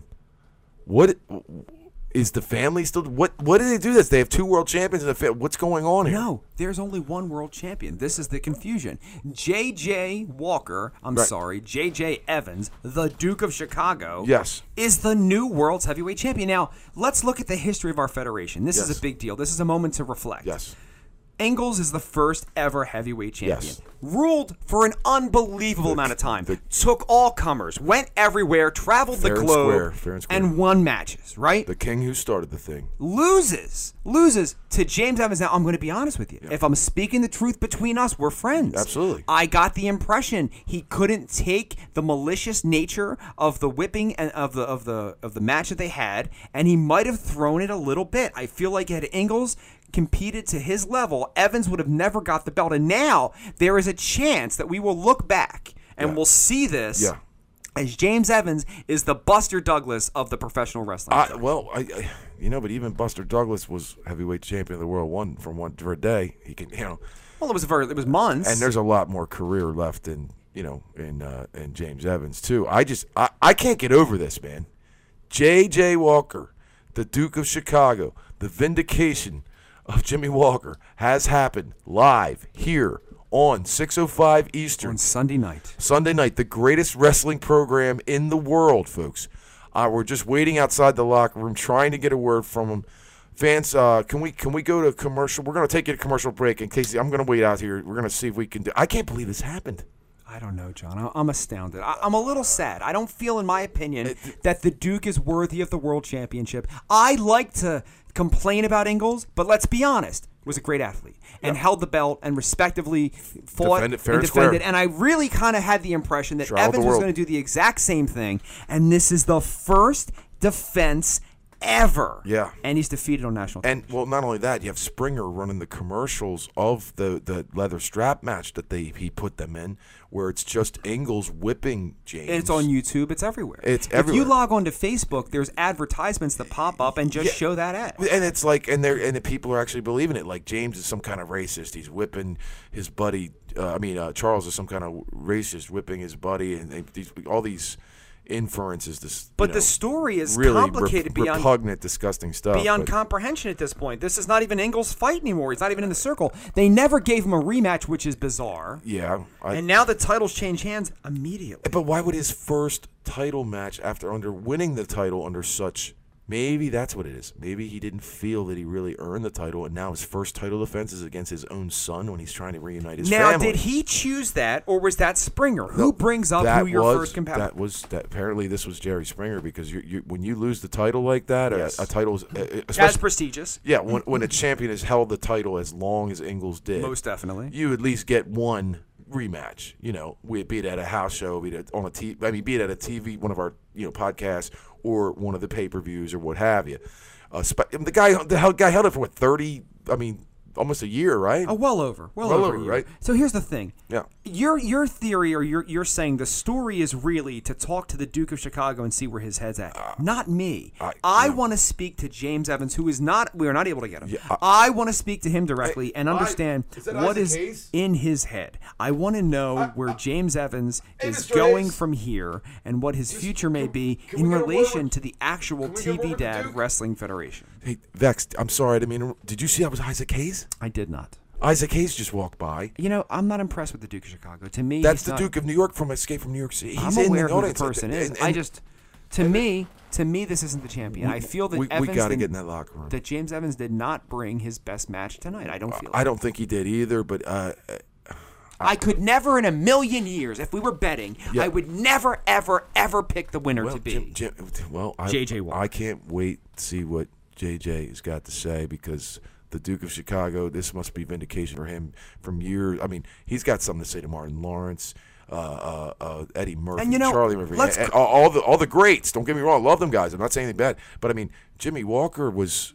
What is the family still? What do they do this? They have two world champions in the family. What's going on here? No, there's only one world champion. This is the confusion. J.J. Walker, J.J. Evans, the Duke of Chicago, is the new world's heavyweight champion. Now, let's look at the history of our federation. This is a big deal. This is a moment to reflect. Yes. Engels is the first ever heavyweight champion. Ruled for an unbelievable amount of time. Took all comers, went everywhere, traveled the globe, and won matches, right? The king who started the thing. Loses to James Evans. Now, I'm going to be honest with you. If I'm speaking the truth between us, we're friends. Absolutely. I got the impression he couldn't take the malicious nature of the whipping and of the match that they had, and he might have thrown it a little bit. I feel like had Engels competed to his level, Evans would have never got the belt. And now there is a chance that we will look back and we'll see this as James Evans is the Buster Douglas of the professional wrestling. But even Buster Douglas was heavyweight champion of the world for a day. He can, Well, it was months, and there's a lot more career left in James Evans too. I can't get over this, man. J.J. Walker, the Duke of Chicago, the vindication of Jimmy Walker has happened live here on 6:05 Eastern. On Sunday night. Sunday night, the greatest wrestling program in the world, folks. We're just waiting outside the locker room, trying to get a word from them. Fans, can we go to commercial? We're going to take you to commercial break. And Casey, I'm going to wait out here. We're going to see if we can do. I can't believe this happened. I don't know, John. I'm astounded. I'm a little sad. I don't feel, in my opinion, that the Duke is worthy of the world championship. I like to complain about Engels, but let's be honest. Was a great athlete and held the belt and respectively fought and defended. And I really kind of had the impression that Evans was going to do the exact same thing. And this is the first defense ever. Yeah. And he's defeated on national television. And, well, not only that, you have Springer running the commercials of the leather strap match that he put them in, where it's just Engels whipping James. And it's on YouTube. It's everywhere. It's everywhere. If you log on to Facebook, there's advertisements that pop up and just show that ad. And it's like, and the people are actually believing it. Like, James is some kind of racist. He's whipping his buddy. Charles is some kind of racist whipping his buddy. And all these inference is this. But the story is really complicated beyond repugnant, disgusting stuff. Beyond comprehension at this point. This is not even Engels' fight anymore. He's not even in the circle. They never gave him a rematch, which is bizarre. Yeah. And now the titles change hands immediately. But why would his first title match after winning the title under such... Maybe that's what it is. Maybe he didn't feel that he really earned the title, and now his first title defense is against his own son when he's trying to reunite his family. Now, did he choose that, or was that Springer? Who brings up who your first competitor? Apparently, this was Jerry Springer, because when you lose the title like that, yes. a title is as prestigious. Yeah, when a champion has held the title as long as Engels did, most definitely, you at least get one rematch. Be it at a house show, be it on a be it at a TV, one of our podcasts, or one of the pay-per-views, or what have you. The guy held it for 30. Almost a year, right? Oh, well over a year. Right? So here's the thing. Yeah. Your theory, or you're saying the story is really to talk to the Duke of Chicago and see where his head's at. Not me. I want to speak to James Evans, who is not. We are not able to get him. Yeah, I want to speak to him directly and understand what is in his head. I want to know where James Evans is going from here and what his future may be in relation to the actual TV Dad Wrestling Federation. Hey, Vex, I'm sorry. Did you see that was Isaac Hayes? I did not. Isaac Hayes just walked by. I'm not impressed with the Duke of Chicago. To me, that's the Duke of New York from Escape from New York City. He's I'm aware who the person is. To me, this isn't the champion. I feel that we got to get in that locker room. That James Evans did not bring his best match tonight. I don't feel. I don't think he did either. But I could never in a million years, if we were betting, I would never, ever, ever pick the winner to be. JJ Watt. I can't wait to see what JJ has got to say, because the Duke of Chicago, this must be vindication for him from years. He's got something to say to Martin Lawrence, Eddie Murphy, and Charlie Murphy, and all the greats. Don't get me wrong, I love them guys. I'm not saying anything bad, but Jimmy Walker was,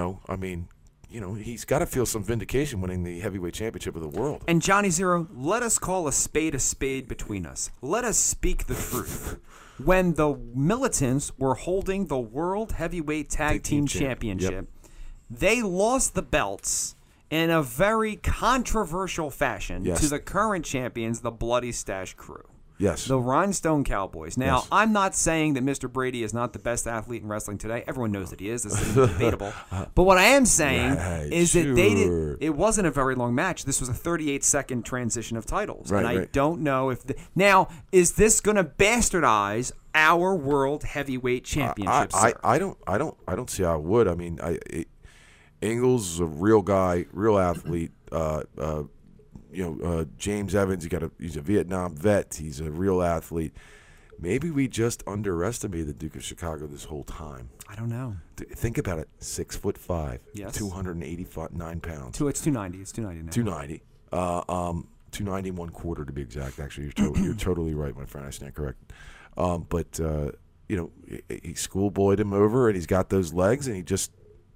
he's got to feel some vindication winning the heavyweight championship of the world. And Johnny Zero, let us call a spade between us. Let us speak the truth. When the Militants were holding the World Heavyweight Tag Team Championship, they lost the belts in a very controversial fashion to the current champions, the Bloody Stash Crew. Yes. The Rhinestone Cowboys. Now, I'm not saying that Mr. Brady is not the best athlete in wrestling today. Everyone knows that he is. This is debatable. But what I am saying is that it wasn't a very long match. This was a 38-second transition of titles. And I don't know if... Now, is this going to bastardize our World Heavyweight Championship, sir? I don't see how it would. Engels is a real guy, real athlete. James Evans, he's a Vietnam vet. He's a real athlete. Maybe we just underestimated the Duke of Chicago this whole time. I don't know. Think about it. 6'5", yes, 289 pounds. It's 290. It's 290 now. 290. 290 and 1/4 to be exact. Actually, you're totally right, my friend. I stand corrected. He schoolboyed him over, and he's got those legs, and he just,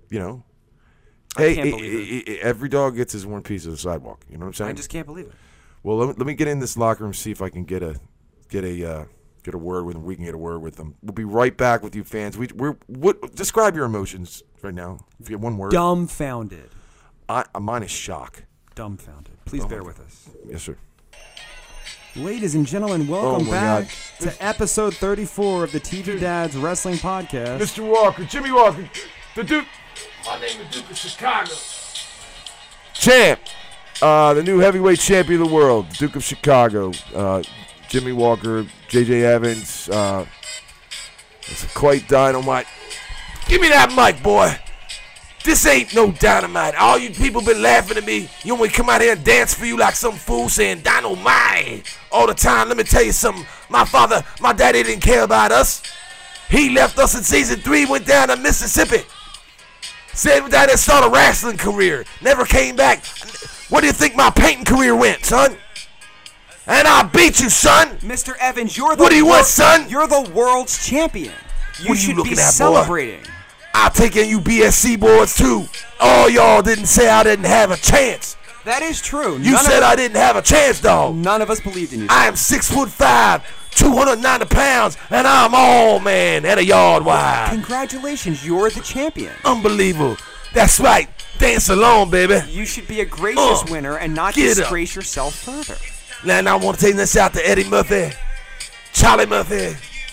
Hey, every dog gets his one piece of the sidewalk. You know what I'm saying? I just can't believe it. Well, let me get in this locker room, see if I can get a word with him. We can get a word with them. We'll be right back with you, fans. Describe your emotions right now. If you have one word. Dumbfounded. Mine is shock. Dumbfounded. Please bear with us. Yes, sir. Ladies and gentlemen, welcome back to episode 34 of the TV Dads Wrestling Podcast. Mr. Walker, Jimmy Walker, the Duke. My name is Duke of Chicago. Champ, the new heavyweight champion of the world, Duke of Chicago, Jimmy Walker, JJ Evans. It's quite dynamite. Give me that mic, boy. This ain't no dynamite. All you people been laughing at me. You want me to come out here and dance for you like some fool saying dynamite all the time. Let me tell you something. My daddy didn't care about us. He left us in season 3, went down to Mississippi. Said that to start a wrestling career. Never came back. Where do you think my painting career went, son? And I beat you, son. Mr. Evans, you're the What do you want, son? You're the world's champion. You should be celebrating. I'll take in you BSC boys, too. All y'all didn't say I didn't have a chance. That is true. You said I didn't have a chance, dog. None of us believed in you. I am 6'5", 290 pounds, and I'm all man at a yard wide. Congratulations, you're the champion. Unbelievable. That's right. Dance along, baby. You should be a gracious winner and not disgrace yourself further. Now I want to take this out to Eddie Murphy, Charlie Murphy,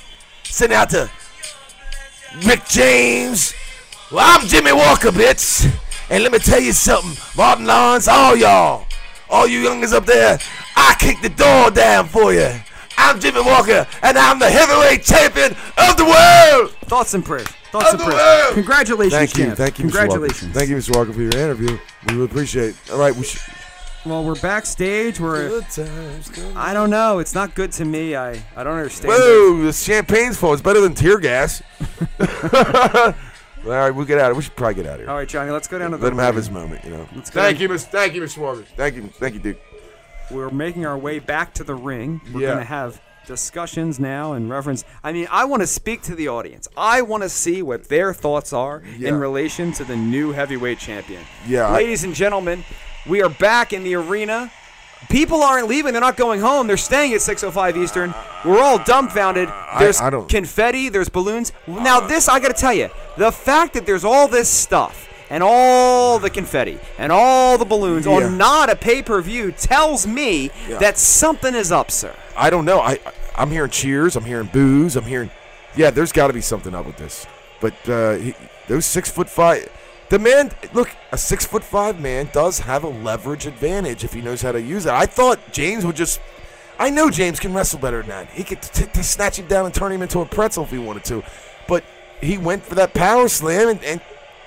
Send out to Rick James. Well, I'm Jimmy Walker, bitch. And let me tell you something, Martin Lawrence, all y'all, all you youngins up there, I kicked the door down for you. I'm Jimmy Walker, and I'm the heavyweight champion of the world. Thoughts and prayers. Thoughts and prayers. World. Congratulations, Thank you, champ. thank you, Congratulations. Mr. Walker. Thank you, Mr. Walker, for your interview. We really appreciate it. All right, Well, we're backstage. I don't know. It's not good to me. I don't understand. Whoa, the champagne's full. It's better than tear gas. All right, we'll get out of here. We should probably get out of here. All right, Johnny, let's go down to the Let him have his moment, you know. Thank you, Mr. Walker. Thank you, dude. We're making our way back to the ring. We're Yeah. going to have discussions now in reference. I mean, I want to speak to the audience. I want to see what their thoughts are in relation to the new heavyweight champion. Yeah. Ladies and gentlemen, we are back in the arena. People aren't leaving. They're not going home. They're staying at 6:05 Eastern. We're all dumbfounded. There's I don't- confetti. There's balloons. Now, this, I got to tell you, the fact that there's all this stuff and all the confetti and all the balloons on not a pay-per-view tells me that something is up, sir. I don't know. I'm hearing cheers. I'm hearing boos. I'm hearing, there's got to be something up with this. But those 6'5", the man, look, a 6'5" man does have a leverage advantage if he knows how to use it. I thought James would just. I know James can wrestle better than that. He could snatch him down and turn him into a pretzel if he wanted to. But he went for that power slam and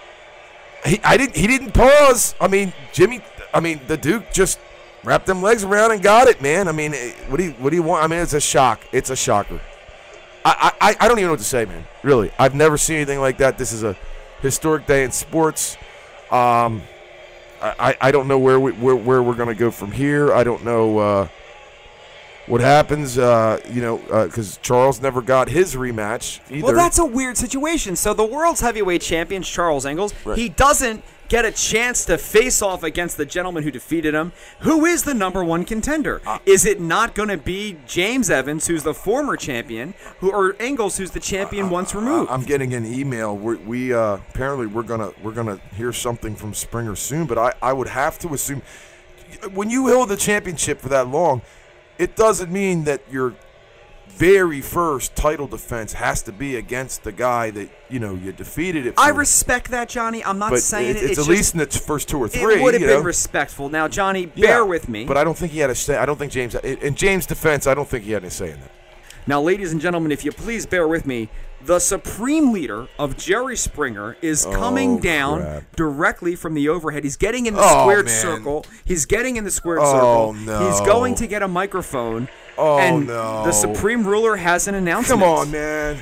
he didn't pause. I mean, the Duke just wrapped them legs around and got it, man. I mean, what do you want? I mean, it's a shock. It's a shocker. I don't even know what to say, man. Really, I've never seen anything like that. This is a historic day in sports. I don't know where we're going to go from here. I don't know what happens, because Charles never got his rematch either. Well, that's a weird situation. So the world's heavyweight champion, Charles Engels, he doesn't get a chance to face off against the gentleman who defeated him. Who is the number one contender? Is it not going to be James Evans, who's the former champion, or Engels, who's the champion once removed? I'm getting an email. We apparently we're gonna hear something from Springer soon, but I would have to assume when you hold the championship for that long, it doesn't mean that your very first title defense has to be against the guy that you defeated it for. I respect that, Johnny. I'm not saying it's at least in the first two or three. It would have been respectful. Now, Johnny, bear with me. But I don't think he had a say. I don't think James. In James' defense, I don't think he had any say in that. Now, ladies and gentlemen, if you please bear with me, the supreme leader of Jerry Springer is coming down directly from the overhead. He's getting in the squared circle. He's getting in the squared circle. No. He's going to get a microphone. And the supreme ruler has an announcement. Come on, man.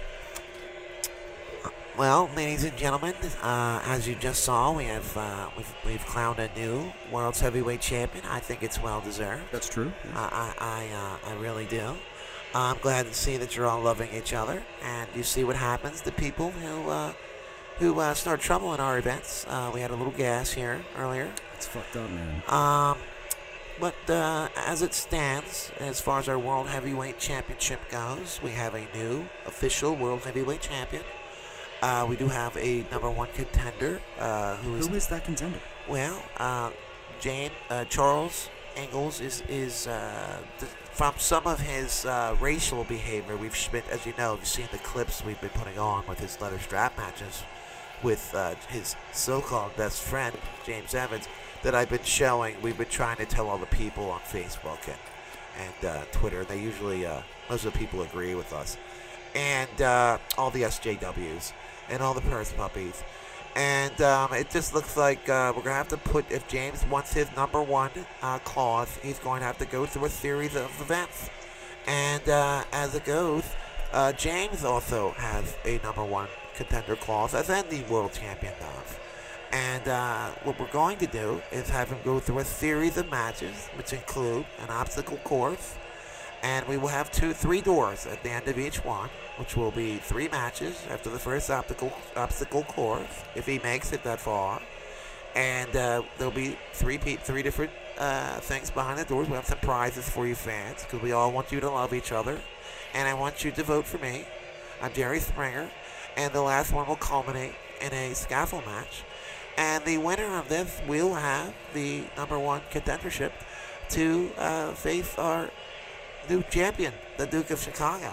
Well, ladies and gentlemen, as you just saw, we've crowned a new world's heavyweight champion. I think it's well deserved. That's true. I really do. I'm glad to see that you're all loving each other, and you see what happens to people who start trouble in our events. We had a little gas here earlier. It's fucked up, man. But as it stands, as far as our World Heavyweight Championship goes, we have a new official World Heavyweight Champion. We do have a number one contender. Who is that contender? Well, Charles Engels is from some of his racial behavior. We've been, as you know, you've seen the clips we've been putting on with his leather strap matches with his so-called best friend, James Evans, that I've been showing. We've been trying to tell all the people on Facebook and Twitter. They usually, most of the people agree with us. And all the SJWs and all the purse puppies. And it just looks like we're going to have to put, if James wants his number one clause, he's going to have to go through a series of events. And as it goes, James also has a number one contender clause, as any world champion does. And what we're going to do is have him go through a series of matches, which include an obstacle course, and we will have 3 doors at the end of each one, which will be 3 matches after the first obstacle course, if he makes it that far. And there'll be 3 different things behind the doors. We'll have some prizes for you fans, because we all want you to love each other. And I want you to vote for me. I'm Jerry Springer. And the last one will culminate in a scaffold match. And the winner of this will have the number one contendership to face our new champion, the Duke of Chicago.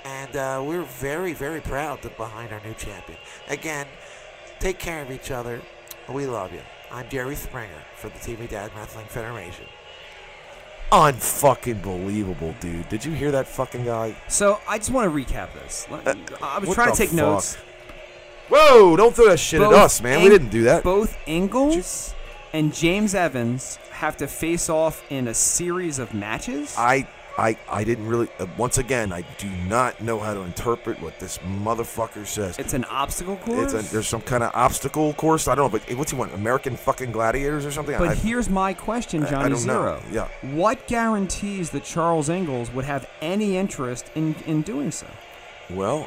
And we're very, very proud to behind our new champion. Again, take care of each other. We love you. I'm Jerry Springer for the TV Dad Wrestling Federation. Unfucking believable, dude. Did you hear that fucking guy? So I just want to recap this. I was what trying the to take fuck? notes. Whoa, don't throw that shit at Both us, man. We didn't do that. Both Ingalls and James Evans have to face off in a series of matches. I didn't really. Once again, I do not know how to interpret what this motherfucker says. It's an obstacle course. There's some kind of obstacle course. I don't know, but what's he want? American fucking Gladiators or something? But here's my question, Johnny I don't Zero. know. Yeah. What guarantees that Charles Ingalls would have any interest in doing so? Well,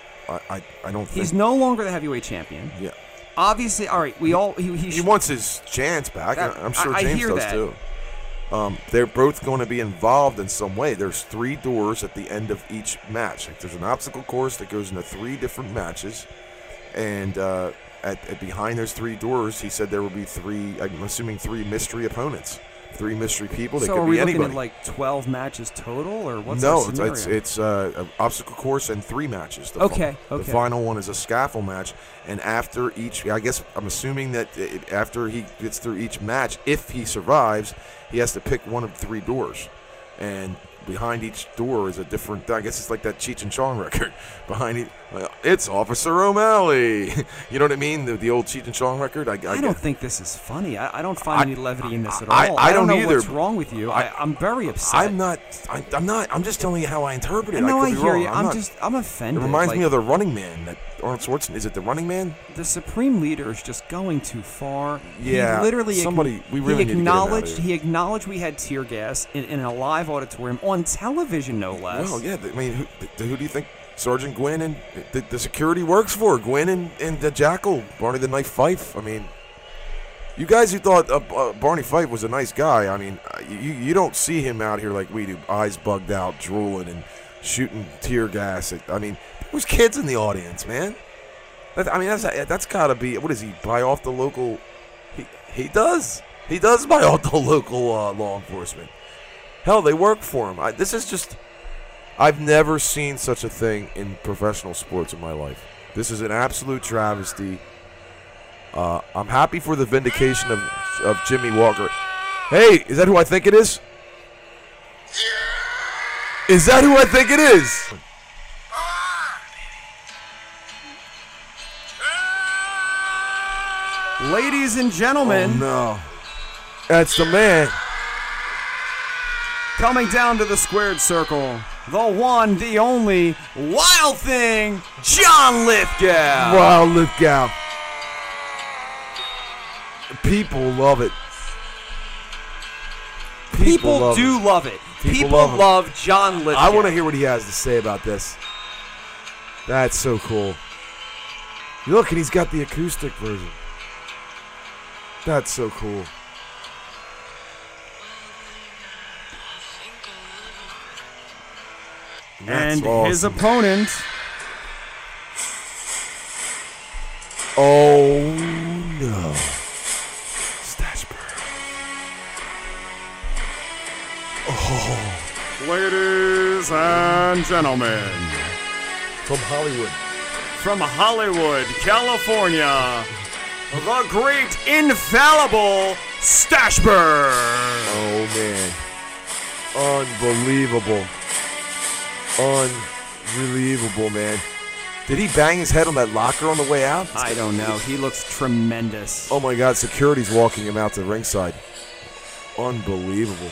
I don't think He's no longer the heavyweight champion. Yeah. Obviously, all right. We all he wants his chance back. I'm sure I James hear does that. too. They're both going to be involved in some way. There's 3 doors at the end of each match. Like, there's an obstacle course that goes into 3 different matches, and at behind those 3 doors, he said there will be 3. I'm assuming 3 mystery opponents, 3 mystery people. They So could are be we anybody. looking at like 12 matches total, or what's No, our scenario? it's an obstacle course and 3 matches. Okay. The final one is a scaffold match, and after each, I guess I'm assuming that after he gets through each match, if he survives, he has to pick one of 3 doors, and behind each door is a different. I guess it's like that Cheech and Chong record. Behind it, it's Officer O'Malley. You know what I mean? The old Cheech and Chong record. I don't think this is funny. I don't find any levity in this at all. I don't know either. What's wrong with you? I'm very upset. I'm not. I'm just telling you how I interpret it. No, I I could be hear wrong. you. I'm offended. It reminds Like, me of the Running Man. That Arnold Schwarzenegger. Is it the Running Man? the Supreme Leader is just going too far. Yeah, he literally we really need to get him out of here. He acknowledged we had tear gas in a live auditorium on television, no less. Well, yeah. I mean, who do you think Sergeant Gwynn and the security works for? Gwynn and the Jackal, Barney the Knife Fife. I mean, you guys who thought Barney Fife was a nice guy, I mean, you don't see him out here like we do, eyes bugged out, drooling and shooting tear gas. I mean, there's kids in the audience, man. That's got to be. What does he buy off the local? He does. He does buy off the local law enforcement. Hell, they work for him. This is just. I've never seen such a thing in professional sports in my life. This is an absolute travesty. I'm happy for the vindication of Jimmy Walker. Hey, is that who I think it is? Is that who I think it is? Ladies and gentlemen, Oh, no. That's the man. coming down to the squared circle, the one, the only, Wild Thing, John Lithgow. Wow, Lithgow. People love it. People love do it. love it. People People love him. love John Lithgow. I want to hear what he has to say about this. That's so cool. Look, and he's got the acoustic version. That's so cool. That's And his awesome. opponent, Oh no. Stashburg. Ladies and gentlemen, From Hollywood. from Hollywood, California, the great infallible Stashburg. Oh man. Unbelievable. Unbelievable, man. Did he bang his head on that locker on the way out? I don't know. He looks tremendous. Oh my God, security's walking him out to ringside. Unbelievable.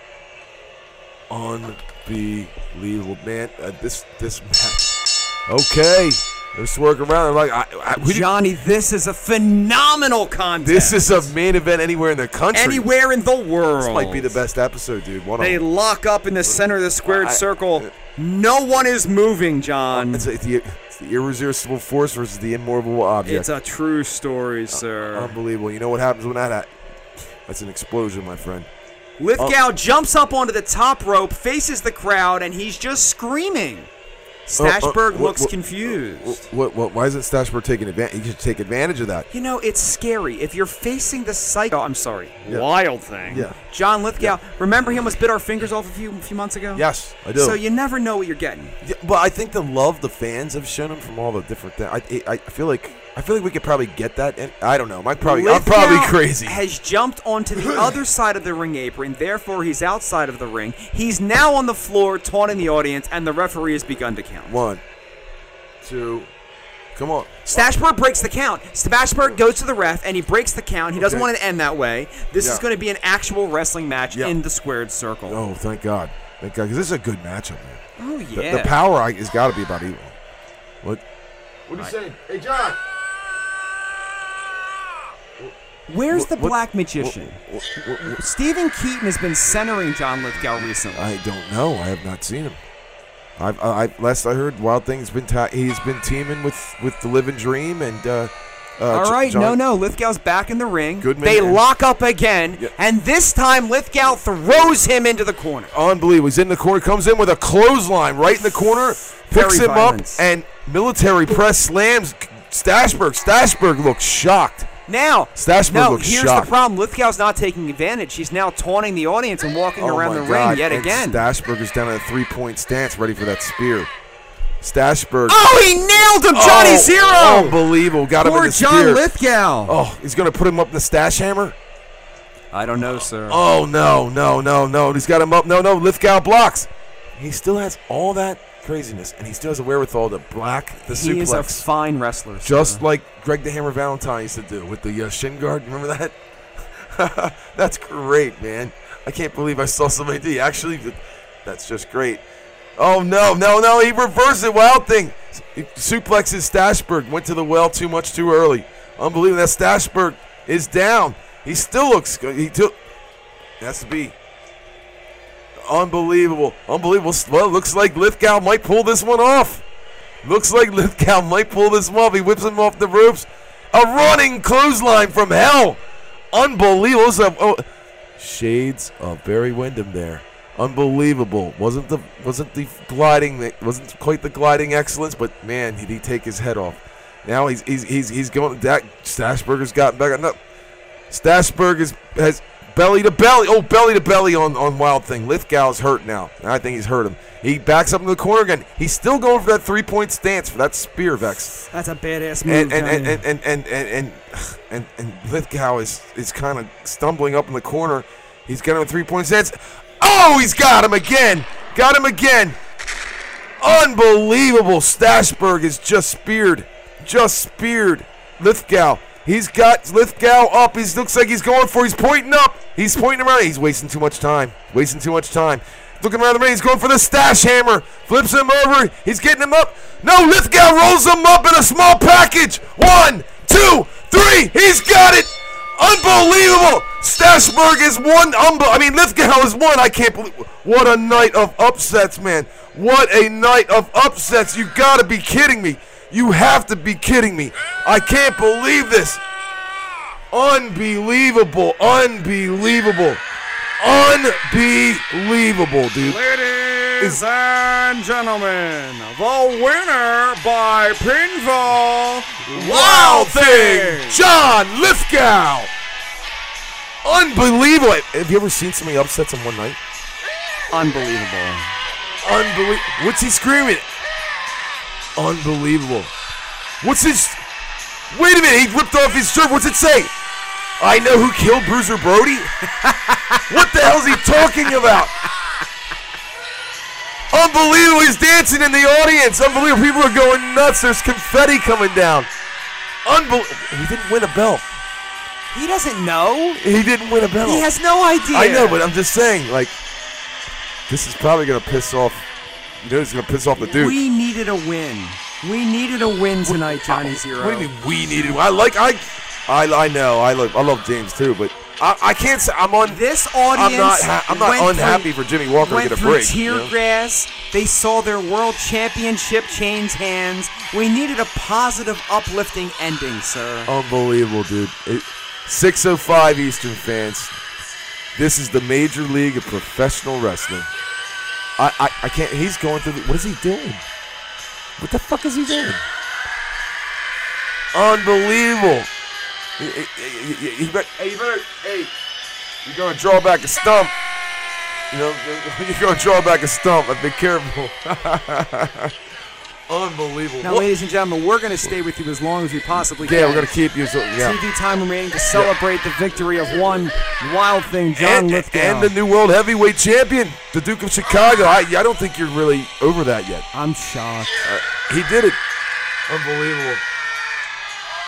Unbelievable, man. This match. Okay. Let's work around. Like, Johnny, this is a phenomenal contest. this is a main event anywhere in the country. anywhere in the world. This might be the best episode, dude. One of They them. lock up in the center of the squared circle. No one is moving, John. It's the irresistible force versus the immovable object. It's a true story, sir. Unbelievable. You know what happens when that that's an explosion, my friend. Lithgow jumps up onto the top rope, faces the crowd, and he's just screaming. Stashburg looks confused. Why isn't Stashburg taking advantage? You should take advantage of that. You know, it's scary. If you're facing the psycho, I'm sorry, Yeah. Wild Thing, Yeah. John Lithgow. Remember he almost bit our fingers off a few months ago? Yes, I do. So you never know what you're getting. Yeah, but I think the love the fans have shown him from all the different things. I feel like we could probably get that. And I don't know. I'm probably crazy. Has jumped onto the other side of the ring apron. Therefore, he's outside of the ring. He's now on the floor taunting the audience, and the referee has begun to count. 1, 2. Come on. Stashberg breaks the count. Stashberg goes to the ref, and he breaks the count. He doesn't want it to end that way. This is going to be an actual wrestling match in the squared circle. Oh, thank God. Thank God, because this is a good matchup, man. Oh, yeah. The power has got to be about equal. What are you saying? Hey, John. Where's the Black Magician? Stephen Keaton has been centering John Lithgow recently. I don't know. I have not seen him. Last I heard, Wild Thing's he's been teaming with the Living Dream and. All right, John, no. Lithgow's back in the ring. Goodman they lock up again, and this time Lithgow throws him into the corner. Unbelievable. He's in the corner, comes in with a clothesline right in the corner, picks him up, and military press slams Stashberg. Stashberg looks shocked. Now, Stashberg looks here's shocked. the problem. Lithgow's not taking advantage. He's now taunting the audience and walking around the ring yet again. Stashberg is down in a 3-point stance, ready for that spear. Stashberg. Oh, he nailed him, Johnny Zero. Unbelievable. Got him in the spear. Poor John Lithgow. Oh, he's going to put him up in the stash hammer? I don't know, sir. Oh, no. He's got him up. No. Lithgow blocks. He still has all that craziness, and he still has a wherewithal to block the suplex. He is a fine wrestler, sir. Just like Greg the Hammer Valentine used to do with the shin guard. Remember that? That's great, man. I can't believe I saw somebody do. Actually, that's just great. Oh, no. He reversed it. Wild Thing. He suplexes Stashberg. Went to the well too early. Unbelievable. That Stashberg is down. He still looks good. Has to be. Unbelievable. Well, it looks like Lithgow might pull this one off. He whips him off the ropes. A running clothesline from hell. Unbelievable. Shades of Barry Windham there. Unbelievable. Wasn't quite the gliding excellence, but man, did he take his head off. Now he's going. Stashberger's gotten back. No, Stashberg has belly to belly. Oh, belly to belly on Wild Thing. Lithgow's hurt now. I think he's hurt him. He backs up in the corner again. He's still going for that 3-point stance for that spear, Vex. That's a badass move. And Lithgow is kind of stumbling up in the corner. He's getting a 3-point stance. Oh, he's got him again. Unbelievable. Stashberg is just speared. Lithgow. He's got Lithgow up. He looks like he's going for. He's pointing up. He's pointing around. He's wasting too much time. Looking around the ring. He's going for the stash hammer. Flips him over. He's getting him up. No, Lithgow rolls him up in a small package. 1, 2, 3. He's got it. Unbelievable. Stashberg is one. Lithgow is one. I can't believe. What a night of upsets, man. What a night of upsets. You got to be kidding me. You have to be kidding me. I can't believe this. Unbelievable, dude. Ladies and gentlemen, the winner by pinfall, Wild Thing, John Lithgow. Unbelievable. Have you ever seen so many upsets in one night? Unbelievable. What's he screaming? Unbelievable. What's his... Wait a minute, he ripped off his shirt. What's it say? I know who killed Bruiser Brody? What the hell is he talking about? Unbelievable, he's dancing in the audience. Unbelievable, people are going nuts. There's confetti coming down. Unbelievable. He didn't win a belt. He doesn't know. He didn't win a belt. He has no idea. I know, but I'm just saying, this is probably going to piss off... it's going to piss off the Duke. We needed a win. We needed a win tonight, Johnny Zero. What do you mean we needed? I know. I love James too, but I can't say I'm on. This audience. I'm not unhappy for Jimmy Walker to get a break. Went through tear gas. They saw their world championship change hands. We needed a positive, uplifting ending, sir. Unbelievable, dude. 6:05 Eastern fans. This is the Major League of Professional Wrestling. I can't. He's going through. What is he doing? What the fuck is he doing? Unbelievable. You're going to draw back a stump. You know, you're going to draw back a stump, but be careful. Unbelievable. Now, ladies and gentlemen, we're going to stay with you as long as we possibly can. Yeah, we're going to keep you. TV time remaining to celebrate the victory of one Wild Thing, John Lithgow. And the new world heavyweight champion, the Duke of Chicago. I don't think you're really over that yet. I'm shocked. He did it. Unbelievable.